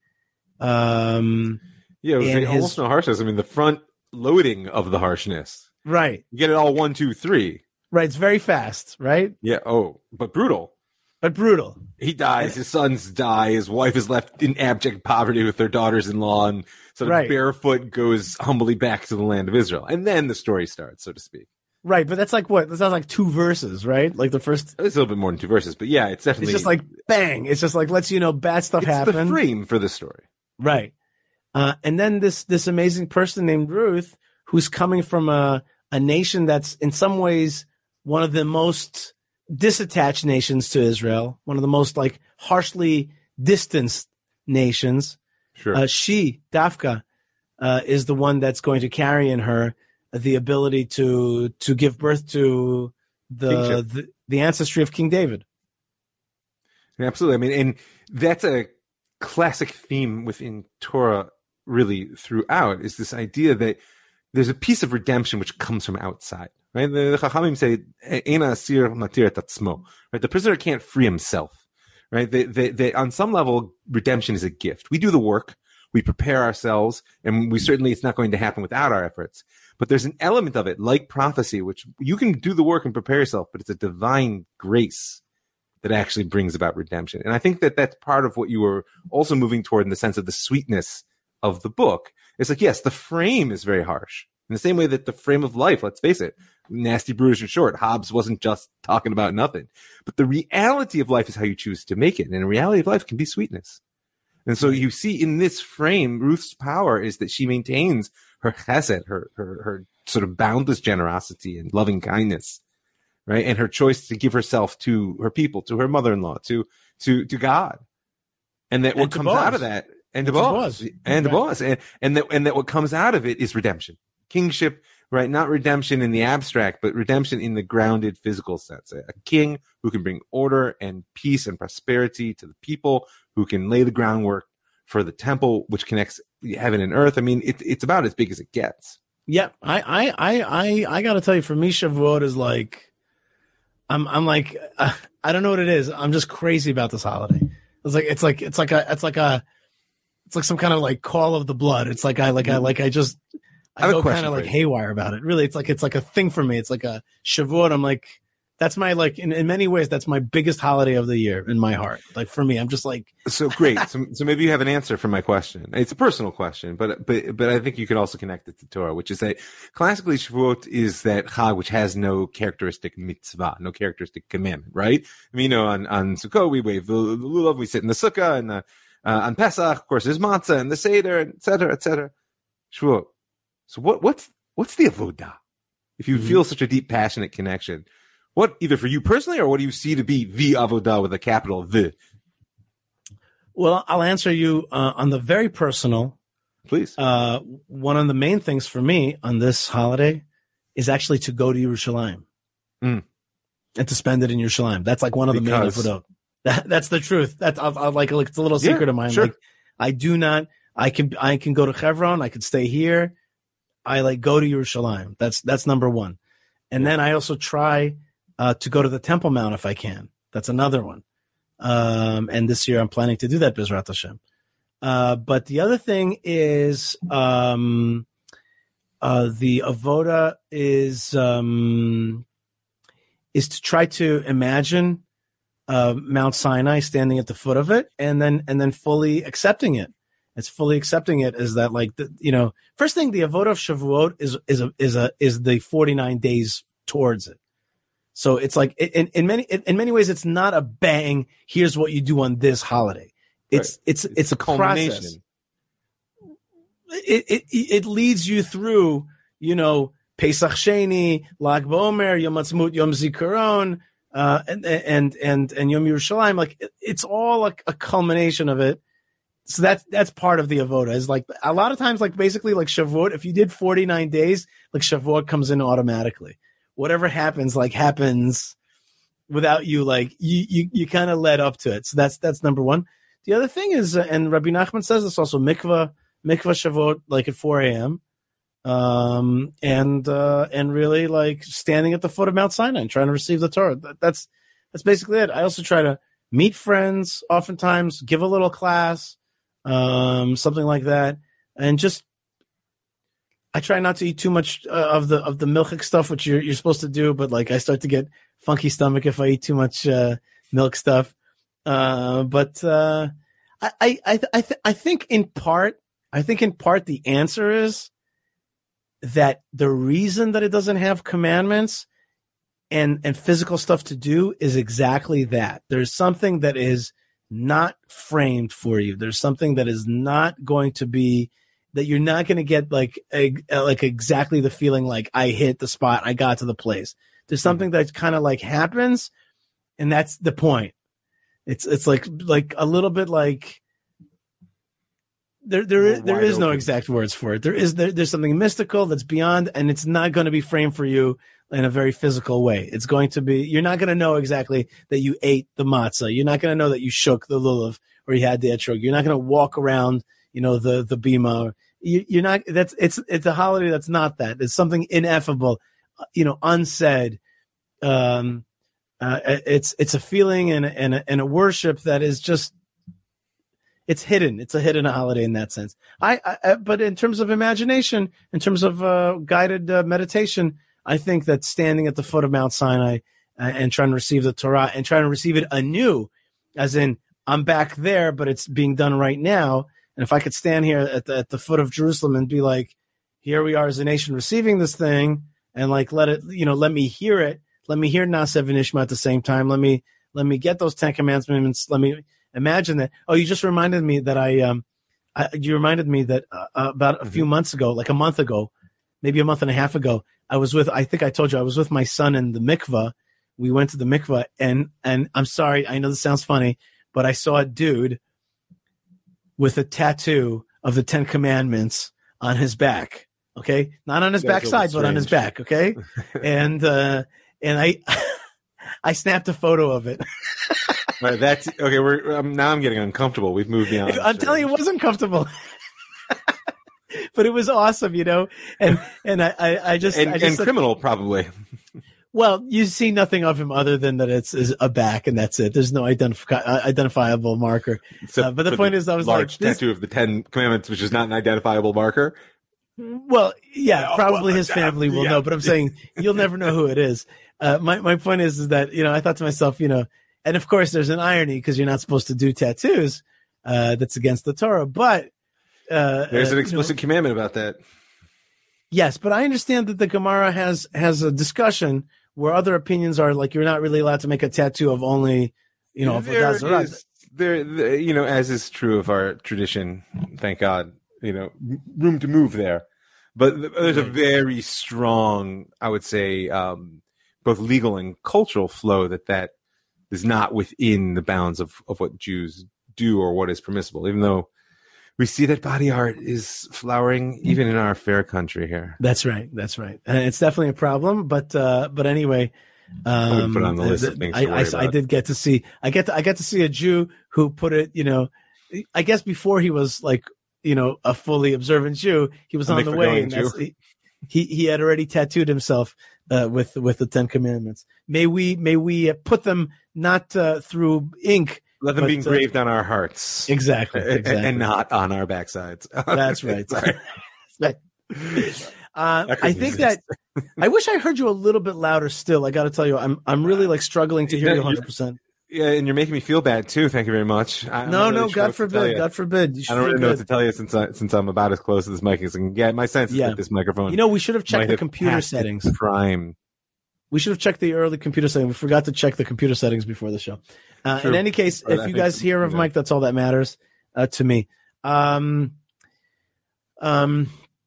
Um, Yeah, it was And like almost his- no harshness. I mean, the front loading of the harshness. right, You get it all one, two, three. right. It's very fast, right, Yeah. Oh, but brutal. but brutal. He dies. His sons die. His wife is left in abject poverty with their daughters-in-law, and sort of Right. barefoot goes humbly back to the land of Israel. And then the story starts, so to speak. Right, but that's like what? That sounds like two verses, right? Like the first. It's a little bit more than two verses, but yeah, it's definitely It's just like bang. It's just like lets you know bad stuff it's happened. the frame for the story. Right. Uh, and then this this amazing person named Ruth, who's coming from a, a nation that's in some ways one of the most disattached nations to Israel, one of the most like harshly distanced nations. Sure. Uh, she, Dafka, uh, is the one that's going to carry in her the ability to to give birth to the, the the ancestry of King David. Absolutely. I mean, and that's a classic theme within Torah really throughout, is this idea that there's a piece of redemption which comes from outside, right? The, the Chachamim say, "Eina asir matir et atzmo," right? The prisoner can't free himself, right? They, they, they, on some level, redemption is a gift. We do the work, we prepare ourselves, and we certainly, it's not going to happen without our efforts. But there's an element of it, like prophecy, which you can do the work and prepare yourself, but it's a divine grace that actually brings about redemption. And I think that that's part of what you were also moving toward in the sense of the sweetness of the book. It's like, yes, the frame is very harsh. In the same way that the frame of life, let's face it, nasty, brutish, and short. Hobbes wasn't just talking about nothing. But the reality of life is how you choose to make it. And the reality of life can be sweetness. And so you see in this frame, Ruth's power is that she maintains her chesed, her, her, her sort of boundless generosity and loving kindness, right? And her choice to give herself to her people, to her mother-in-law, to, to, to God. And that And what to comes Boaz. out of that, and to And to Boaz, Boaz. and to Right. Boaz, and, and that, and that what comes out of it is redemption. Kingship, right? Not redemption in the abstract, but redemption in the grounded physical sense. A, a king who can bring order and peace and prosperity to the people, who can lay the groundwork for the temple, which connects heaven and earth. I mean, it, it's about as big as it gets. Yeah, I, I, I, I, I got to tell you, for me, Shavuot is like, I'm, I'm like, uh, I don't know what it is. I'm just crazy about this holiday. It's like, it's like, it's like a, it's like a, it's like some kind of like call of the blood. It's like I, like I, like I just, I I, have a go question kind of for like you. haywire about it. Really, it's like, it's like a thing for me. It's like a Shavuot. I'm like, that's my, like, in, in many ways, that's my biggest holiday of the year in my heart. Like for me, I'm just like, So great. So, so maybe you have an answer for my question. It's a personal question, but but but I think you could also connect it to Torah, which is that classically Shavuot is that Chag which has no characteristic mitzvah, no characteristic commandment, right? I mean, you know, on on Sukkot we wave the lulav, we sit in the sukkah, and the, uh, on Pesach, of course, there's matzah and the seder, et cetera, et cetera. Shavuot. So what what's what's the avodah? If you Mhm. feel such a deep, passionate connection, what either for you personally or what do you see to be the avodah with a capital the? well, I'll answer you uh, on the very personal. Please. Uh, one of the main things for me on this holiday is actually to go to Yerushalayim Mm. and to spend it in Yerushalayim. That's like one of the Because- main avodah. That, that's the truth. That's I'll, I'll like, like it's a little Yeah, secret of mine. sure. Like I do not. I can I can go to Hebron. I can stay here. I like go to Yerushalayim. That's that's number one. And Yeah. then I also try uh, to go to the Temple Mount if I can. That's another one. Um, and this year I'm planning to do that, Bezrat Hashem. Uh, but the other thing is um, uh, the avoda is um, is to try to imagine uh, Mount Sinai, standing at the foot of it, and then and then fully accepting it. It's fully accepting it as that, like the, you know, first thing, the avoda of Shavuot is is a is a is the forty-nine days towards it. So it's like in in many in many ways, it's not a bang. Here's what you do on this holiday. It's Right. it's it's, a culmination. process. It, it it leads you through, you know, Pesach Sheni, Lag BaOmer, Yom Ha'atzmaut, Yom Zikaron, uh, and and and and Yom Yerushalayim. Like it, it's all a, a culmination of it. So that's that's part of the avoda. Is like a lot of times, like basically like Shavuot. If you did forty-nine days, like Shavuot comes in automatically. Whatever happens, like happens without you. Like you you you kind of led up to it. So that's that's number one. The other thing is, uh, and Rabbi Nachman says this also, mikvah mikvah Shavuot like at four a.m. Um and uh and really like standing at the foot of Mount Sinai and trying to receive the Torah. That, that's that's basically it. I also try to meet friends, oftentimes give a little class, um, something like that, and just I try not to eat too much uh, of the of the milk stuff, which you're you're supposed to do. But like I start to get funky stomach if I eat too much uh, milk stuff. Uh, but uh, I I I th- I, th- I think in part I think in part the answer is that the reason that it doesn't have commandments and and physical stuff to do is exactly that. There's something that is not framed for you. There's something that is not going to be, that you're not going to get like a, like exactly the feeling like I hit the spot, I got to the place. There's something that kind of like happens, and that's the point. It's it's like like a little bit like there there is, there wide is no open. exact words for it. There is there, there's something mystical that's beyond, and it's not going to be framed for you in a very physical way. It's going to be, you're not going to know exactly that you ate the matzah. You're not going to know that you shook the lulav or you had the etrog. You're not going to walk around, you know, the the bima. You, you're not. That's it's it's a holiday that's not that. It's something ineffable, you know, unsaid. Um, uh, it's it's a feeling and and a, and a worship that is just. It's hidden. It's a hidden holiday in that sense. I, I but in terms of imagination, in terms of uh, guided uh, meditation, I think that standing at the foot of Mount Sinai uh, and trying to receive the Torah and trying to receive it anew, as in I'm back there, but it's being done right now. And if I could stand here at the, at the foot of Jerusalem and be like, here we are as a nation receiving this thing, and like let it, you know, let me hear it, let me hear Na'aseh V'Nishma at the same time. Let me let me get those Ten Commandments. Let me. Imagine that. Oh, you just reminded me that I, um, I, you reminded me that uh, about a few months ago, like a month ago, maybe a month and a half ago, I was with, I think I told you, I was with my son in the mikvah. We went to the mikvah, and, and I'm sorry, I know this sounds funny, but I saw a dude with a tattoo of the Ten Commandments on his back. Okay. Not on his That's backside, but on his back. Okay. and, uh, and I, I snapped a photo of it. Right, that's okay. We're um, now I'm getting uncomfortable. We've moved beyond. I'm telling you, it wasn't comfortable, but it was awesome, you know. And and I I, I just and, I just and said, criminal probably. Well, you see nothing of him other than that it's is a back, and that's it. There's no identifi- identifiable marker. Except uh, but the for point is, I was large like, this, tattoo of the Ten Commandments, which is not an identifiable marker. well, yeah, Oh, probably well, his family will yeah. know, but I'm saying you'll never know who it is. Uh, my my point is, is that you know I thought to myself, you know. And of course, there's an irony because you're not supposed to do tattoos. Uh, that's against the Torah. But uh, There's uh, an explicit you know, commandment about that. yes, but I understand that the Gemara has has a discussion where other opinions are like you're not really allowed to make a tattoo of only, you know, there Avodah Zarah. is, there, there, you know, as is true of our tradition. Thank God, you know, room to move there. But there's a very strong, I would say, um, both legal and cultural flow that that. is not within the bounds of, of what Jews do or what is permissible, even though we see that body art is flowering even in our fair country here. That's right. That's right. And it's definitely a problem. But uh, but anyway, um, put it on the list of things I, to worry I, about. I did get to see. I get to, I get to see a Jew who put it. You know, I guess before he was like you know a fully observant Jew, he was A on the way, mikvah-going and that's, Jew. he, he he had already tattooed himself uh, with with the Ten Commandments. May we may we uh, put them not uh, through ink. Let them but, be engraved uh, on our hearts. Exactly, And- exactly. And not on our backsides. That's right. Sorry. uh, I couldn't I think that resist. I wish I heard you a little bit louder. Still, I got to tell you, I'm I'm really like struggling to hear Yeah, you you- 100. percent Yeah, and you're making me feel bad too. Thank you very much. I- I'm No, not really no, sure God what to tell forbid, you. God forbid. You should I don't feel really know what good. to tell you since I, since I'm about as close to this mic as I can get. My sense is Yeah. that this microphone. You know, we should have might checked the have computer passed its settings. Prime. We should have checked the early computer settings. We forgot to check the computer settings before the show. Uh, in True. any case, But if I you think, guys hear of you know. Mike, that's all that matters uh, to me. Um, um,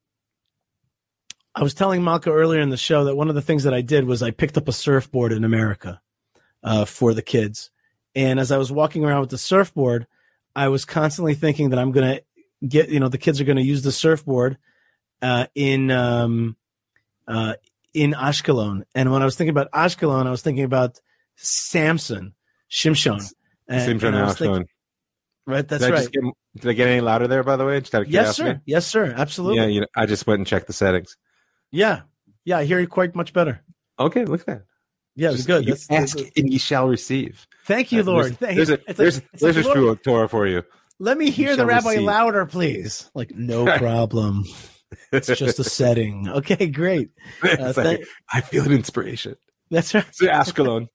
I was telling Malka earlier in the show that one of the things that I did was I picked up a surfboard in America uh, for the kids. And as I was walking around with the surfboard, I was constantly thinking that I'm going to get, you know, the kids are going to use the surfboard uh, in um, uh, in Ashkelon. And when I was thinking about Ashkelon, I was thinking about Samson, Shimshon. And, Simshon and I was and thinking- Ashkelon. right, that's Did I right. just get, did I get any louder there, by the way? Just out of Yes, curiosity? sir. Yes, sir. Absolutely. Yeah, Yeah. you know, I just went and checked the settings. yeah. I hear you quite much better. Okay, look at that. Yeah, Just, good. you That's, ask that's- and ye shall receive. thank you, Uh, Lord. There's, Thank there's, a, it's like- there's, it's there's like, a Lord, true Torah for you. let me hear you the shall rabbi receive. louder, please. Like, no problem. It's just a setting. Okay, great. It's Uh, like, thank- I feel an inspiration. That's right. So Ashkelon.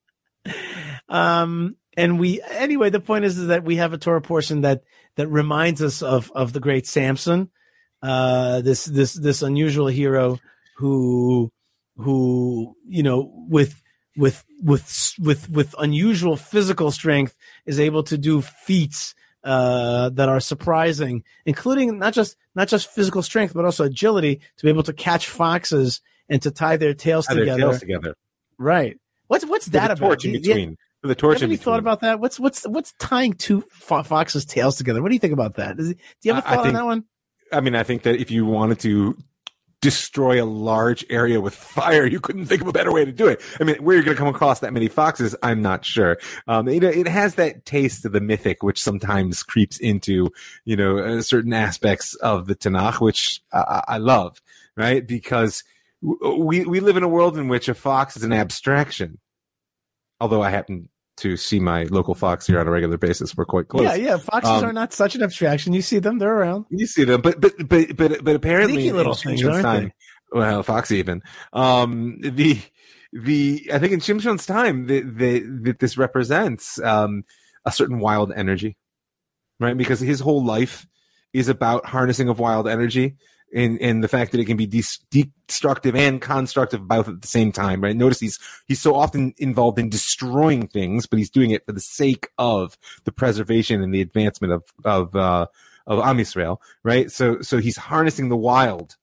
Um, and we, anyway, the point is, is that we have a Torah portion that, that reminds us of, of the great Samson, uh, this, this, this unusual hero who, who, you know, with, with, with, with, with unusual physical strength is able to do feats, uh, that are surprising, including not just, not just physical strength, but also agility to be able to catch foxes and to tie their tails Tie their together. tails together. Right. What's, what's With that a about? torch in Yeah, between. With a torch Have in you between. thought about that? What's what's what's tying two fo- foxes' tails together? What do you think about that? Is it, do you have a I- I thought think- on that one? I mean, I think that if you wanted to destroy a large area with fire, you couldn't think of a better way to do it. I mean, where you're going to come across that many foxes, I'm not sure. Um, you know, it has that taste of the mythic, which sometimes creeps into, you know, uh, certain aspects of the Tanakh, which I, I love, right? Because w- we, we live in a world in which a fox is an abstraction. Although I happen to see my local fox here on a regular basis. We're quite close. Yeah, yeah. Foxes Um, are not such an abstraction. You see them; they're around. You see them, but but but but but apparently Sneaky in little Shimshon's things, aren't time, well, Fox even. Um, the the I think in Shimshon's time that that this represents um a certain wild energy, right? Because his whole life is about harnessing of wild energy. And, and the fact that it can be de- destructive and constructive both at the same time, right? Notice he's, he's so often involved in destroying things, but he's doing it for the sake of the preservation and the advancement of, of, uh, of Am Yisrael, right? So, so he's harnessing the wild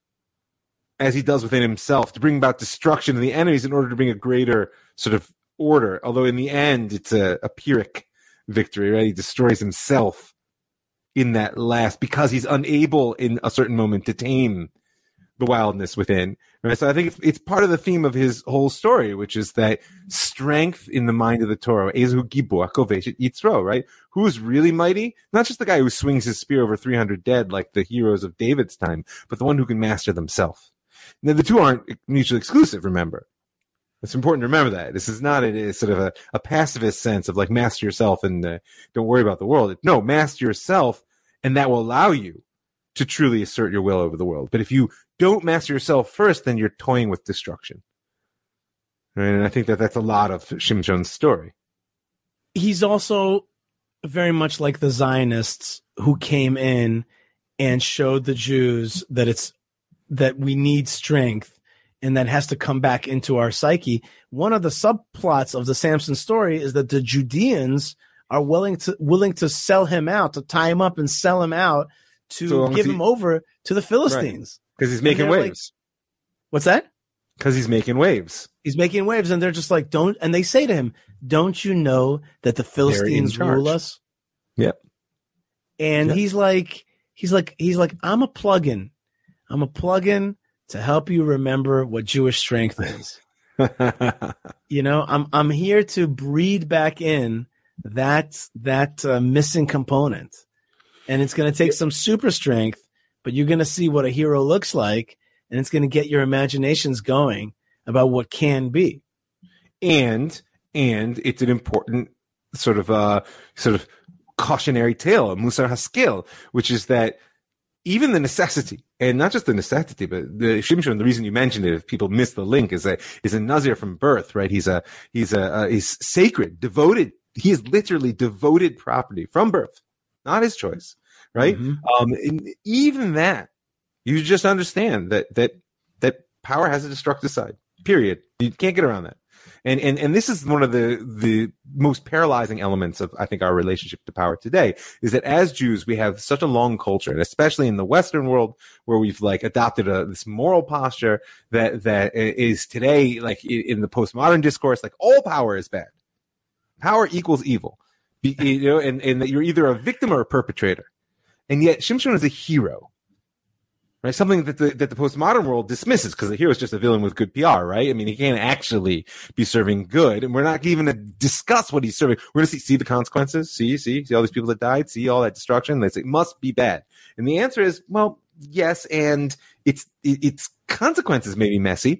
as he does within himself to bring about destruction of the enemies in order to bring a greater sort of order. Although in the end, it's a, a Pyrrhic victory, right? He destroys himself in that last, because he's unable in a certain moment to tame the wildness within. Right? So I think it's, it's part of the theme of his whole story, which is that strength in the mind of the Torah. Ezu gibor koveshet yitzro, right? Who's really mighty? Not just the guy who swings his spear over three hundred dead like the heroes of David's time, but the one who can master themselves. Now, the two aren't mutually exclusive, remember. It's important to remember that. This is not a, a sort of a, a pacifist sense of like master yourself and uh, don't worry about the world. No, master yourself, and that will allow you to truly assert your will over the world. But if you don't master yourself first, then you're toying with destruction. Right? And I think that that's a lot of Shimshon's story. He's also very much like the Zionists who came in and showed the Jews that it's that we need strength. And that has to come back into our psyche. One of the subplots of the Samson story is that the Judeans are willing to willing to sell him out, to tie him up and sell him out, to So long as give he- him over to the Philistines. Because he's making And they're like- waves. What's that? Because he's making waves. He's making waves, and they're just like, don't. And they say to him, "Don't you know that the Philistines charge. rule us?" Yep. And Yep. he's like, he's like, he's like, I'm a plug-in. I'm a plug-in to help you remember what Jewish strength is. You know, I'm I'm here to breed back in that that uh, missing component, and it's going to take some super strength, but you're going to see what a hero looks like, and it's going to get your imaginations going about what can be. and and it's an important sort of uh sort of cautionary tale, a Musar Haskell, which is that even the necessity, and not just the necessity, but the Shimshon, the reason you mentioned it, if people miss the link, is a is a Nazir from birth, right? He's a he's a uh, he's sacred, devoted. He is literally devoted property from birth, not his choice, right? Mhm. Um, and even that, you just understand that that that power has a destructive side. Period. You can't get around that. And, and, and this is one of the, the most paralyzing elements of, I think, our relationship to power today, is that as Jews, we have such a long culture, and especially in the Western world, where we've like adopted a, this moral posture that, that is today, like in the postmodern discourse, like all power is bad. Power equals evil. Be, you know, and, and that you're either a victim or a perpetrator. And yet Shimshon is a hero. Right, something that the that the postmodern world dismisses, because the hero is just a villain with good P R, right? I mean, he can't actually be serving good, and we're not even going to discuss what he's serving. We're going to see see the consequences, see see see all these people that died, see all that destruction. They say it must be bad, and the answer is, well, yes, and its its consequences may be messy,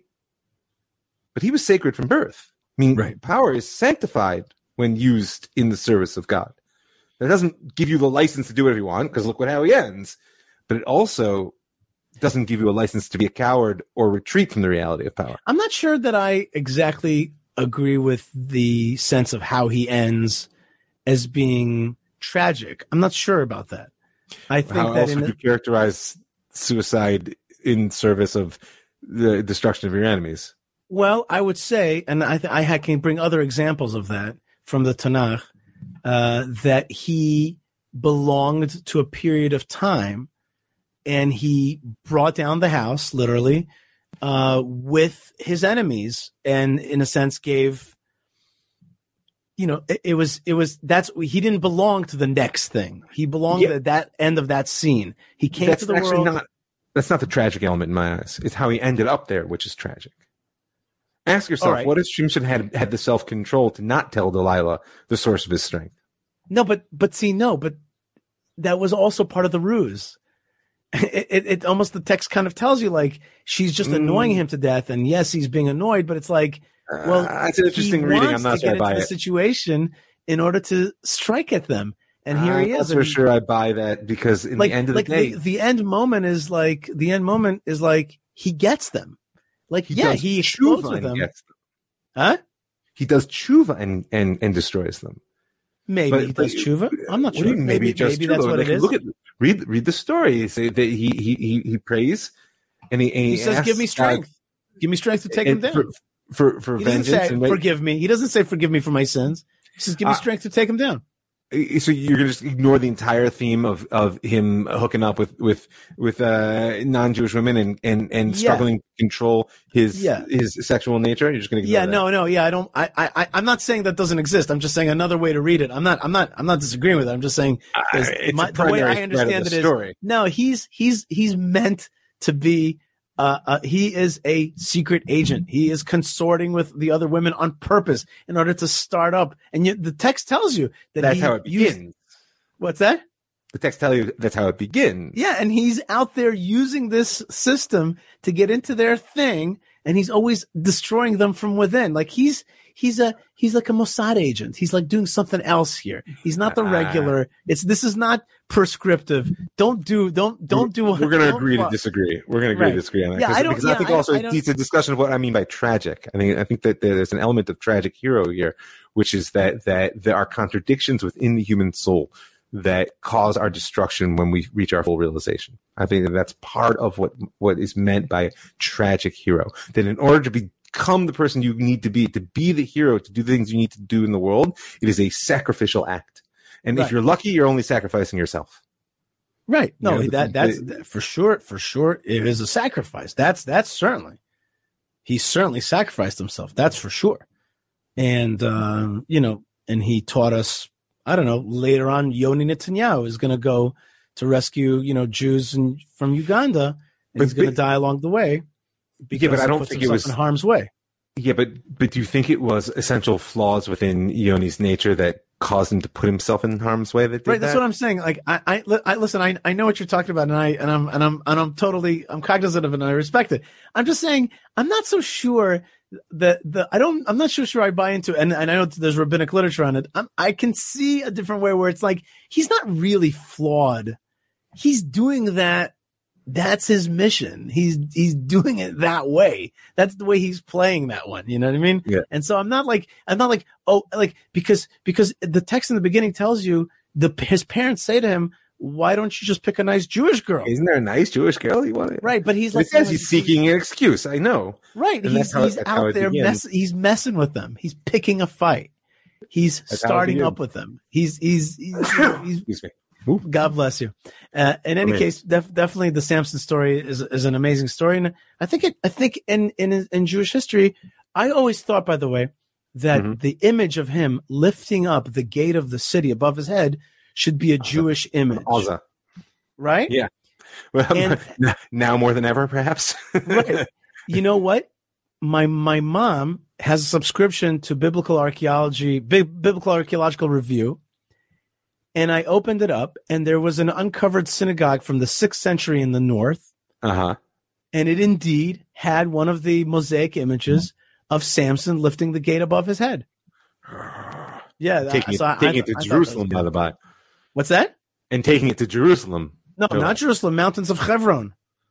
but he was sacred from birth. I mean, Right. Power is sanctified when used in the service of God. That doesn't give you the license to do whatever you want, because look what how he ends. But it also doesn't give you a license to be a coward or retreat from the reality of power. I'm not sure that I exactly agree with the sense of how he ends as being tragic. I'm not sure about that. I think How that else in would the, you characterize suicide in service of the destruction of your enemies? well, I would say, and I th- I ha- can bring other examples of that from the Tanakh, uh, that he belonged to a period of time, and he brought down the house, literally, uh, with his enemies, and in a sense gave you know, it, it was, it was, that's, he didn't belong to the next thing. He belonged Yeah. at that end of that scene. He came That's to the actually world. not. That's not the tragic element in my eyes. It's how he ended up there, which is tragic. Ask yourself, All right. what if Shimshon had had the self control to not tell Delilah the source of his strength? No, but, but see, no, but that was also part of the ruse. It, it, it almost, the text kind of tells you like, she's just Mm. annoying him to death. And yes, he's being annoyed, but it's like, well, Uh, it's an interesting he reading. wants I'm not to sure I get buy into the it. situation in order to strike at them. And here I'm he not is. so and- sure I buy that because in like, the end of like the day, the, the end moment is like, the end moment is like, he gets them. Like, he yeah, does he explodes tshuva with and them. gets them. Huh? He does tshuva and, and, and destroys them. Maybe But- he does but- tshuva. I'm not What do sure. you mean Maybe, he does maybe that's tshuva? what Like, it is. Look at read read the story. Say that he he he, he prays and he, and He says, asks "Give me God- strength. Give me strength to take him and down." for for, for He doesn't vengeance. say, and "Forgive me." He doesn't say, "Forgive me for my sins." He says, "Give me Uh, strength to take him down." So you're gonna just ignore the entire theme of, of him hooking up with with with uh, non-Jewish women and and, and Yeah. struggling to control his Yeah. his sexual nature. You're just gonna ignore Yeah, that. no, no, yeah, I don't. I, I, I'm not saying that doesn't exist. I'm just saying another way to read it. I'm not, I'm not, I'm not disagreeing with it. I'm just saying is Uh, it's my, a the way primary I thread understand of it the is story. no. He's he's he's meant to be. Uh, uh, he is a secret agent. He is consorting with the other women on purpose in order to start up. And yet the text tells you that That's he how it used- begins. What's that? The text tells you that's how it begins. Yeah, and he's out there using this system to get into their thing, and he's always destroying them from within. Like he's he's a he's like a Mossad agent. He's like doing something else here. He's not the Ah. regular. It's this is not prescriptive. Don't do don't don't do. We're going to don't agree to fo- disagree. We're going to agree Right. to disagree on that. Yeah, because, I don't- because I yeah, think I don't- also I it don't- needs a discussion of what I mean by tragic. I think I think that there's an element of tragic hero here, which is that that there are contradictions within the human soul that cause our destruction when we reach our full realization. I think that that's part of what what is meant by tragic hero. That in order to become the person you need to be, to be the hero, to do the things you need to do in the world, it is a sacrificial act. And Right. if you're lucky, you're only sacrificing yourself. Right. No, You know, that the- that's the- for sure. For sure, it is a sacrifice. That's that's certainly. He certainly sacrificed himself. That's for sure. And um, you know, and he taught us. I don't know. Later on, Yoni Netanyahu is going to go to rescue, you know, Jews in, from Uganda, and But- he's going to but- die along the way. Because but I he don't puts think it himself was- in harm's way. Yeah, but but do you think it was essential flaws within Yoni's nature that caused him to put himself in harm's way? That did Right, that's that? what I'm saying. Like, I, I, li- I listen. I, I know what you're talking about, and I, and I'm, and I'm, and I'm totally, I'm cognizant of it, and I respect it. I'm just saying, I'm not so sure that the, I don't, I'm not so sure I buy into, and, and I know there's rabbinic literature on it. I'm, I can see a different way where it's like he's not really flawed. He's doing that. That's his mission. He's he's doing it that way. That's the way he's playing that one. You know what I mean? Yeah. And so I'm not like I'm not like oh like because because the text in the beginning tells you the his parents say to him, why don't you just pick a nice Jewish girl? Isn't there a nice Jewish girl he wanted? Right, but he's But like it says he's seeking an excuse. I know. right. and He's that's how- he's that's how out it there begins. mess. He's messing with them. He's picking a fight. He's That's how it starting begins. up with them. He's he's he's, he's Excuse me. God bless you. Uh, in any Amen. case, def- definitely the Samson story is is an amazing story, and I think it. I think in in in Jewish history, I always thought, by the way, that Mhm. the image of him lifting up the gate of the city above his head should be a Jewish image, Alza. right? Yeah. Well, And- now more than ever, perhaps. Right. You know what? My my mom has a subscription to Biblical Archaeology, Bi- Biblical Archaeological Review, and I opened it up, and there was an uncovered synagogue from the sixth century in the north, Uh huh. and it indeed had one of the mosaic images of Samson lifting the gate above his head. Yeah, that- Taking it, so I- taking I- it to I thought that Jerusalem, was by good. the by, What's that? and taking it to Jerusalem. No, No. not Jerusalem. Mountains of Hebron. Does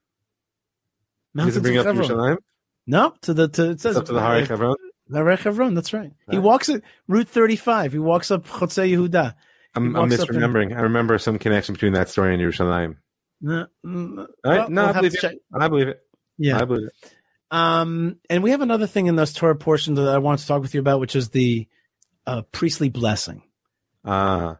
Mountains it bring of up Hebron. Yerushalayim? No, to the to it says It's up to the Hari Chevron. Harei Hebron, that's right. He Right. walks it Route thirty-five. He walks up Chotzei Yehuda. I'm, I'm walks up and- misremembering. I remember some connection between that story and Yerushalayim. No, mm, All right? well, no, we'll I have believe to it. check. I believe it. Yeah. I believe it. Um, and we have another thing in this Torah portion that I want to talk with you about, which is the uh, priestly blessing. Ah,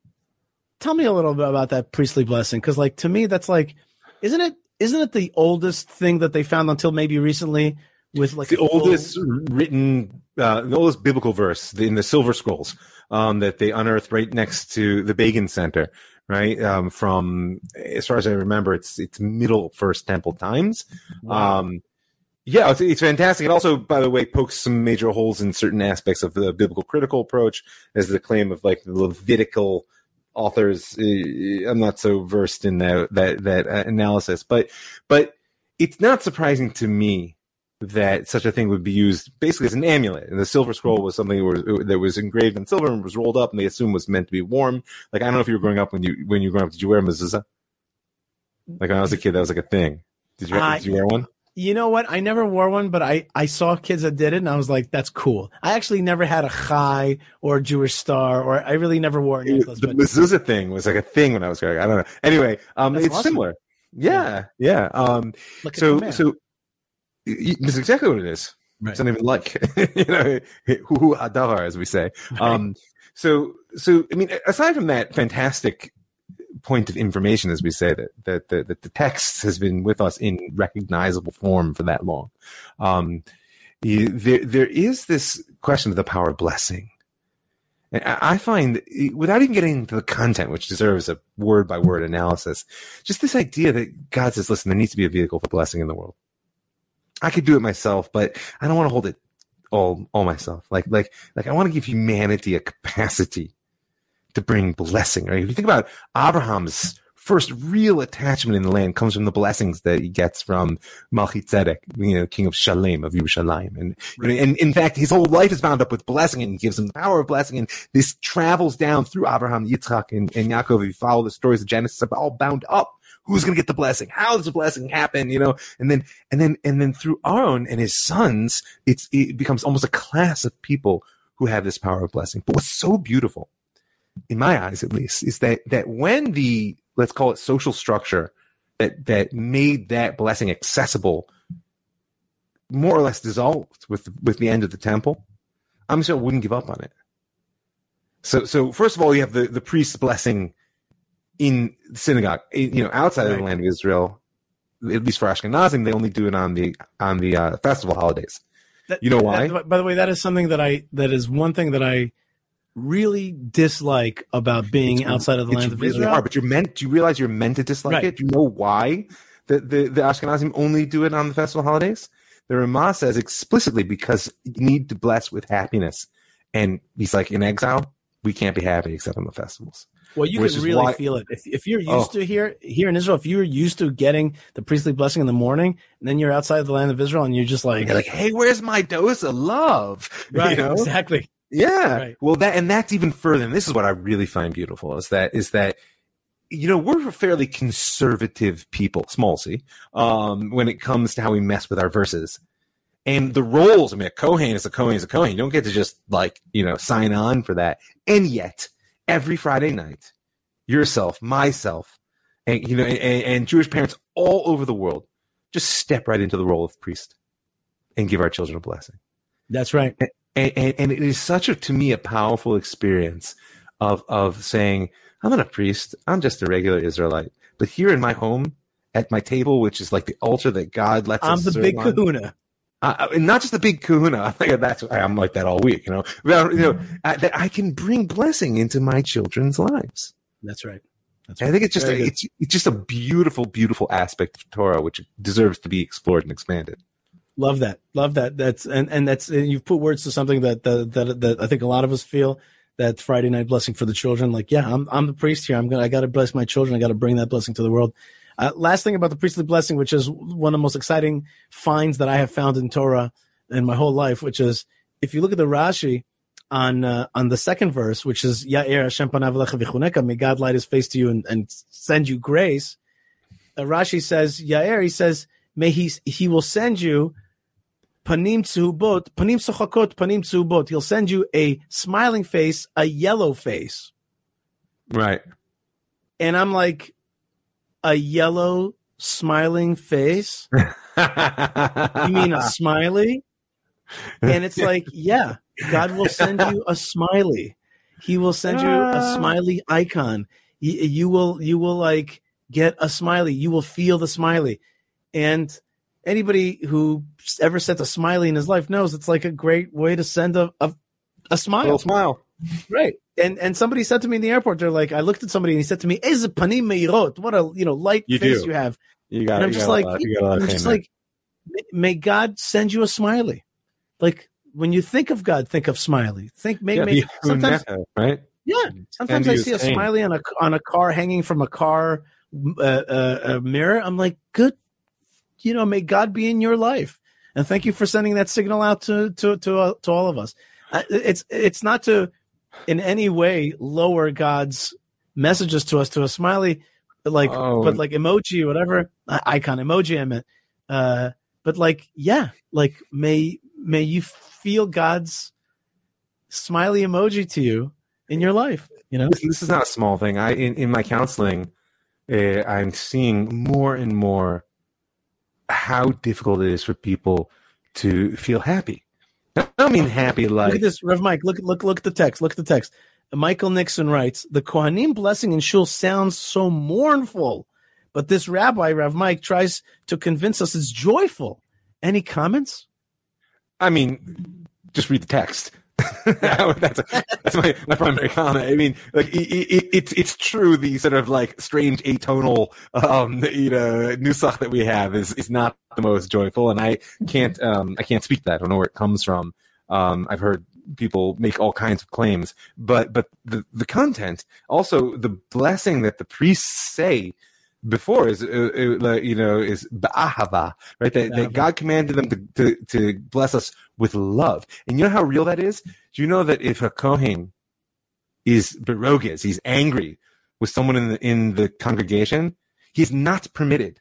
Tell me a little bit about that priestly blessing, because, like, to me, that's like, isn't it? Isn't it the oldest thing that they found until maybe recently? With like it's the a full- oldest written uh, the oldest biblical verse in the Silver Scrolls um, that they unearthed right next to the Begin Center, right? Um, from, as far as I remember, it's it's Middle First Temple times. Wow. Um, yeah, it's, it's fantastic. It also, by the way, pokes some major holes in certain aspects of the biblical critical approach, as the claim of like the Levitical authors. uh, I'm not so versed in that that that uh, analysis, but but it's not surprising to me that such a thing would be used basically as an amulet. And the Silver Scroll was something that was, that was engraved in silver and was rolled up, and they assumed was meant to be worn. Like, I don't know if you were growing up when you when you were growing up, did you wear a mezuzah? Like when I was a kid, that was like a thing. Did you Uh, did you wear one? You know what? I never wore one, but I, I saw kids that did it, and I was like, that's cool. I actually never had a chai or a Jewish star, or I really never wore a necklace. The But mezuzah thing was like a thing when I was growing up. I don't know. Anyway, um, That's it's awesome. similar. Yeah, yeah. Um, look at the so man. so y- y- that's exactly what it is. Right. It's not even like, you know, hu adavar, as we say. Um, so, so, I mean, aside from that fantastic point of information, as we say, that, that, that, that the text has been with us in recognizable form for that long. Um, you, there, there is this question of the power of blessing. And I I find, without even getting into the content, which deserves a word by word analysis, just this idea that God says, listen, there needs to be a vehicle for blessing in the world. I could do it myself, but I don't want to hold it all, all myself. Like, like, like I want to give humanity a capacity to bring blessing, right? If you think about Abraham's first real attachment in the land comes from the blessings that he gets from Melchizedek, you know, king of Shalem, of Yerushalayim. And, you know, and in fact, his whole life is bound up with blessing, and he gives him the power of blessing. And this travels down through Abraham, Yitzchak, and, and Yaakov. If you follow the stories of Genesis, they're all bound up. Who's going to get the blessing? How does the blessing happen? You know, and then, and then, and then through Aaron and his sons, it's, it becomes almost a class of people who have this power of blessing. But what's so beautiful, in my eyes at least, is that, that when the, let's call it social structure that, that made that blessing accessible more or less dissolved with, with the end of the temple, Am Yisrael wouldn't give up on it. So, so first of all, you have the, the priest's blessing in the synagogue, you know, outside of the land of Israel. At least for Ashkenazim, they only do it on the, on the uh, festival holidays. that, You know why? that- by the way, that is something that I, that is one thing that I really dislike about being It's- outside of the it's land of really Israel. hard, but you're meant. Do you realize you're meant to dislike Right. it? Do you know why the, the the Ashkenazim only do it on the festival holidays? The Ramah says explicitly because you need to bless with happiness, and he's like, in exile, we can't be happy except on the festivals. Well, you Which can is really why- feel it. If, if you're used Oh. to here, here in Israel, if you're used to getting the priestly blessing in the morning, and then you're outside of the land of Israel and you're just like, You're like, hey, where's my dose of love? right, You know? exactly. Yeah. Right. Well, that, and that's even further. And this is what I really find beautiful is that, is that, you know, we're a fairly conservative people, small c, um, when it comes to how we mess with our verses. And the roles, I mean, a Kohen is a Kohen is a Kohen. You don't get to just like, you know, sign on for that. And yet, every Friday night, yourself, myself, and, you know, and, and Jewish parents all over the world just step right into the role of priest and give our children a blessing. That's right. And, and, and it is such a, to me, a powerful experience of, of saying, I'm not a priest. I'm just a regular Israelite. But here in my home, at my table, which is like the altar that God lets I'm us the serve big on, kahuna. uh, and not just the big kahuna. I think that's, I'm like that all week, you know, but, you know, I, that I can bring blessing into my children's lives. That's right. That's And I right. think it's just, Very a, good. it's, it's just a beautiful, beautiful aspect of Torah, which deserves to be explored and expanded. Love that. Love that. That's and and that's and you've put words to something that that that, that I think a lot of us feel, that Friday night blessing for the children. Like, yeah, I'm I'm the priest here. I'm gonna I got to bless my children. I got to bring that blessing to the world. Uh, last thing about the priestly blessing, which is one of the most exciting finds that I have found in Torah in my whole life, which is if you look at the Rashi on uh, on the second verse, which is Ya'er Hashem panav elecha v'chuneka, may God light His face to you and, and send you grace. Uh, Rashi says Ya'er, he says, may he he will send you panim tzubot, panim sochakot, panim tzubot. He'll send you a smiling face, a yellow face. Right. And I'm like, a yellow smiling face? You mean a smiley? And it's like, yeah, God will send you a smiley. He will send you a smiley icon. You, you will, you will like get a smiley. You will feel the smiley. And anybody who ever sent a smiley in his life knows it's like a great way to send a a, a smile. Little smile. Right. And and somebody said to me in the airport, they're like, I looked at somebody and he said to me, "Eze panim meirot." What a you know light You face do. you have. You got. And I'm you just got like, a lot, you got a lot of I'm fame just there. like, may God send you a smiley. Like when you think of God, think of smiley. Think maybe yeah, maybe the sometimes Huneta, right? yeah. Sometimes I you see a fame. smiley on a on a car hanging from a car uh, uh, a mirror. I'm like, good. You know, may God be in your life, and thank you for sending that signal out to to to uh, to all of us. Uh, it's it's not to in any way lower God's messages to us to a smiley, like Oh. but like emoji, whatever uh, icon emoji. I meant, uh, but like yeah, like may may you feel God's smiley emoji to you in your life. You know, This, this is not a small thing. I in, in my counseling, uh, I'm seeing more and more how difficult it is for people to feel happy. I don't mean happy look like at this, Rev Mike. Look look look at the text. Look at the text. Michael Nixon writes, the Kohanim blessing in shul sounds so mournful, but this rabbi, Rev Mike, tries to convince us it's joyful. Any comments? I mean, just read the text. that's that's my, my primary comment. I mean, like it, it, it's it's true. The sort of like strange atonal, um, you know, nusach that we have is is not the most joyful, and I can't um I can't speak to that. I don't know where it comes from. Um, I've heard people make all kinds of claims, but but the the content, also the blessing that the priests say before is, uh, uh, you know, is ba'ahava, right? That, that God commanded them to, to, to bless us with love. And you know how real that is? Do you know that if a Kohen is beroges, he's angry with someone in the, in the congregation, he's not permitted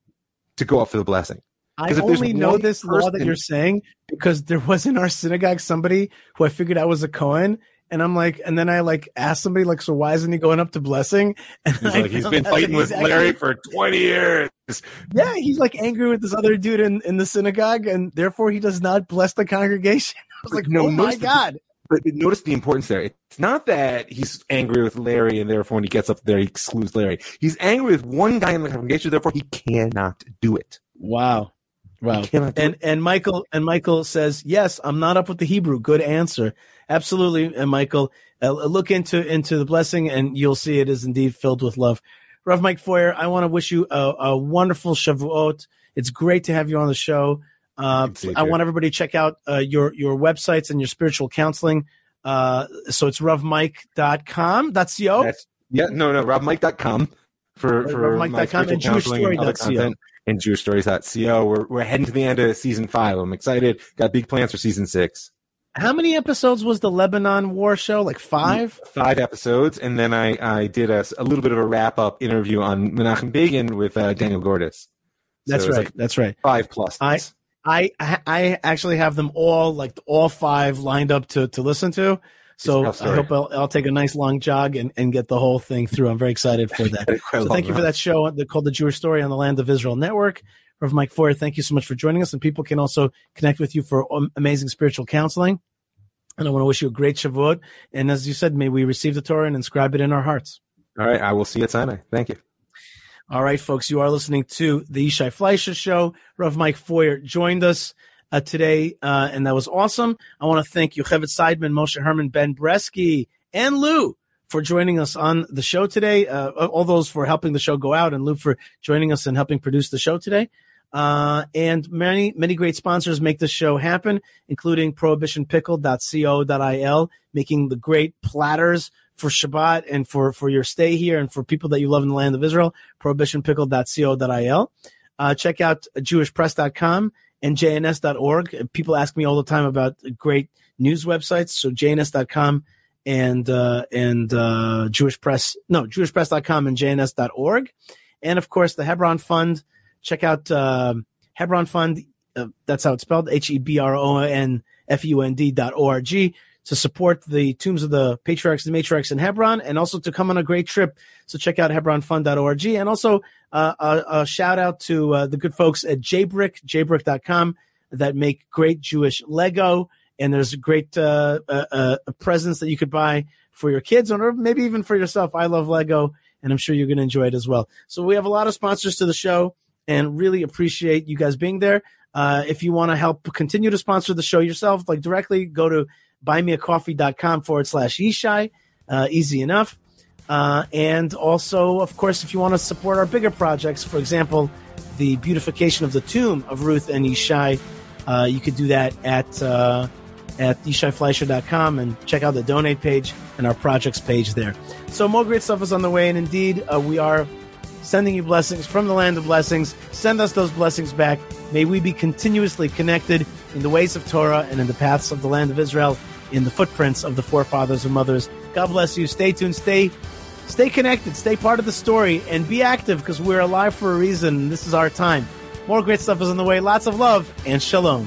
to go up for the blessing. I 'Cause if there's only know one this law that person- you're saying because there was in our synagogue somebody who I figured out was a Kohen. And I'm like, and then I like asked somebody like, so why isn't he going up to blessing? And He's I like, he's found been out fighting that with he's actually- Larry for twenty years. Yeah, he's like angry with this other dude in, in the synagogue, and therefore he does not bless the congregation. I was like, No, oh my notice the- God. But notice the importance there. It's not that he's angry with Larry and therefore when he gets up there, he excludes Larry. He's angry with one guy in the congregation, therefore he cannot do it. Wow. Wow. He cannot do And it. and Michael and Michael says, yes, I'm not up with the Hebrew. Good answer. Absolutely. And Michael, uh, look into into the blessing and you'll see it is indeed filled with love. Rav Mike Foyer, I want to wish you a, a wonderful Shavuot. It's great to have you on the show. Uh, Good to see you, I too. want everybody to check out uh, your your websites and your spiritual counseling. Uh, so it's rav mike dot com. That's co. That's, yeah, no, no, rob mike dot com for, Right, for rob mike my dot com spiritual and jewish counseling story and other dot co. content, and jewish stories dot co. We're, we're heading to the end of season five. I'm excited. Got big plans for season six. How many episodes was the Lebanon War show? Like five? Five episodes, and then I, I did a, a little bit of a wrap-up interview on Menachem Begin with uh, Daniel Gordis. That's So it was right. like That's right. five plus. I I I actually have them all like all five lined up to to listen to. So It's a tough I story. hope I'll, I'll take a nice long jog and, and get the whole thing through. I'm very excited for that. Quite a So long thank you for run. that show that called The Jewish Story on the Land of Israel Network. Rev Mike Foyer, thank you so much for joining us. And people can also connect with you for um, amazing spiritual counseling. And I want to wish you a great Shavuot. And as you said, may we receive the Torah and inscribe it in our hearts. All right, I will see you at Sinai. Thank you. All right, folks, you are listening to the Yishai Fleischer Show. Rav Mike Foyer joined us uh, today, uh, and that was awesome. I want to thank Yocheved Seidman, Moshe Herman, Ben Bresky, and Lou for joining us on the show today. Uh, all those for helping the show go out, and Lou for joining us and helping produce the show today. Uh, and many, many great sponsors make this show happen, including prohibition pickle dot co dot il, making the great platters for Shabbat and for, for your stay here and for people that you love in the land of Israel, prohibition pickle dot co dot il. Uh, check out jewish press dot com and j n s dot org. People ask me all the time about great news websites. So j n s dot com and, uh, and, uh, Jewish Press, no, jewish press dot com and j n s dot org. And of course, the Hebron Fund. Check out, uh, Hebron Fund. Uh, that's how it's spelled. H E B R O N F U N D dot O R G. To support the tombs of the patriarchs and matriarchs in Hebron, and also to come on a great trip. So check out hebron fund dot org. And also uh, a, a shout out to uh, the good folks at Jbrick, jbrick dot com, that make great Jewish Lego. And there's great uh, uh, uh, presents that you could buy for your kids or maybe even for yourself. I love Lego, and I'm sure you're going to enjoy it as well. So we have a lot of sponsors to the show. and really appreciate you guys being there. Uh, if you want to help continue to sponsor the show yourself, like directly, go to buymeacoffee.com forward slash Yishai. Uh, easy enough. Uh, and also, of course, if you want to support our bigger projects, for example, the beautification of the tomb of Ruth and Yishai, uh, you could do that at uh, at yishai fleischer dot com and check out the donate page and our projects page there. So more great stuff is on the way, and indeed, uh, we are sending you blessings from the land of blessings. Send us those blessings back. May we be continuously connected in the ways of Torah and in the paths of the land of Israel, in the footprints of the forefathers and mothers. God bless you. Stay tuned. Stay stay connected. Stay part of the story and be active, because we're alive for a reason. This is our time. More great stuff is on the way. Lots of love and shalom.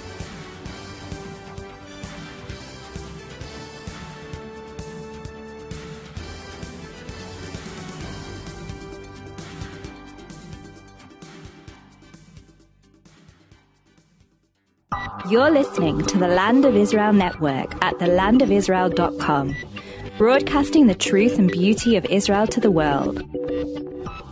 You're listening to the Land of Israel Network at the land of israel dot com, broadcasting the truth and beauty of Israel to the world.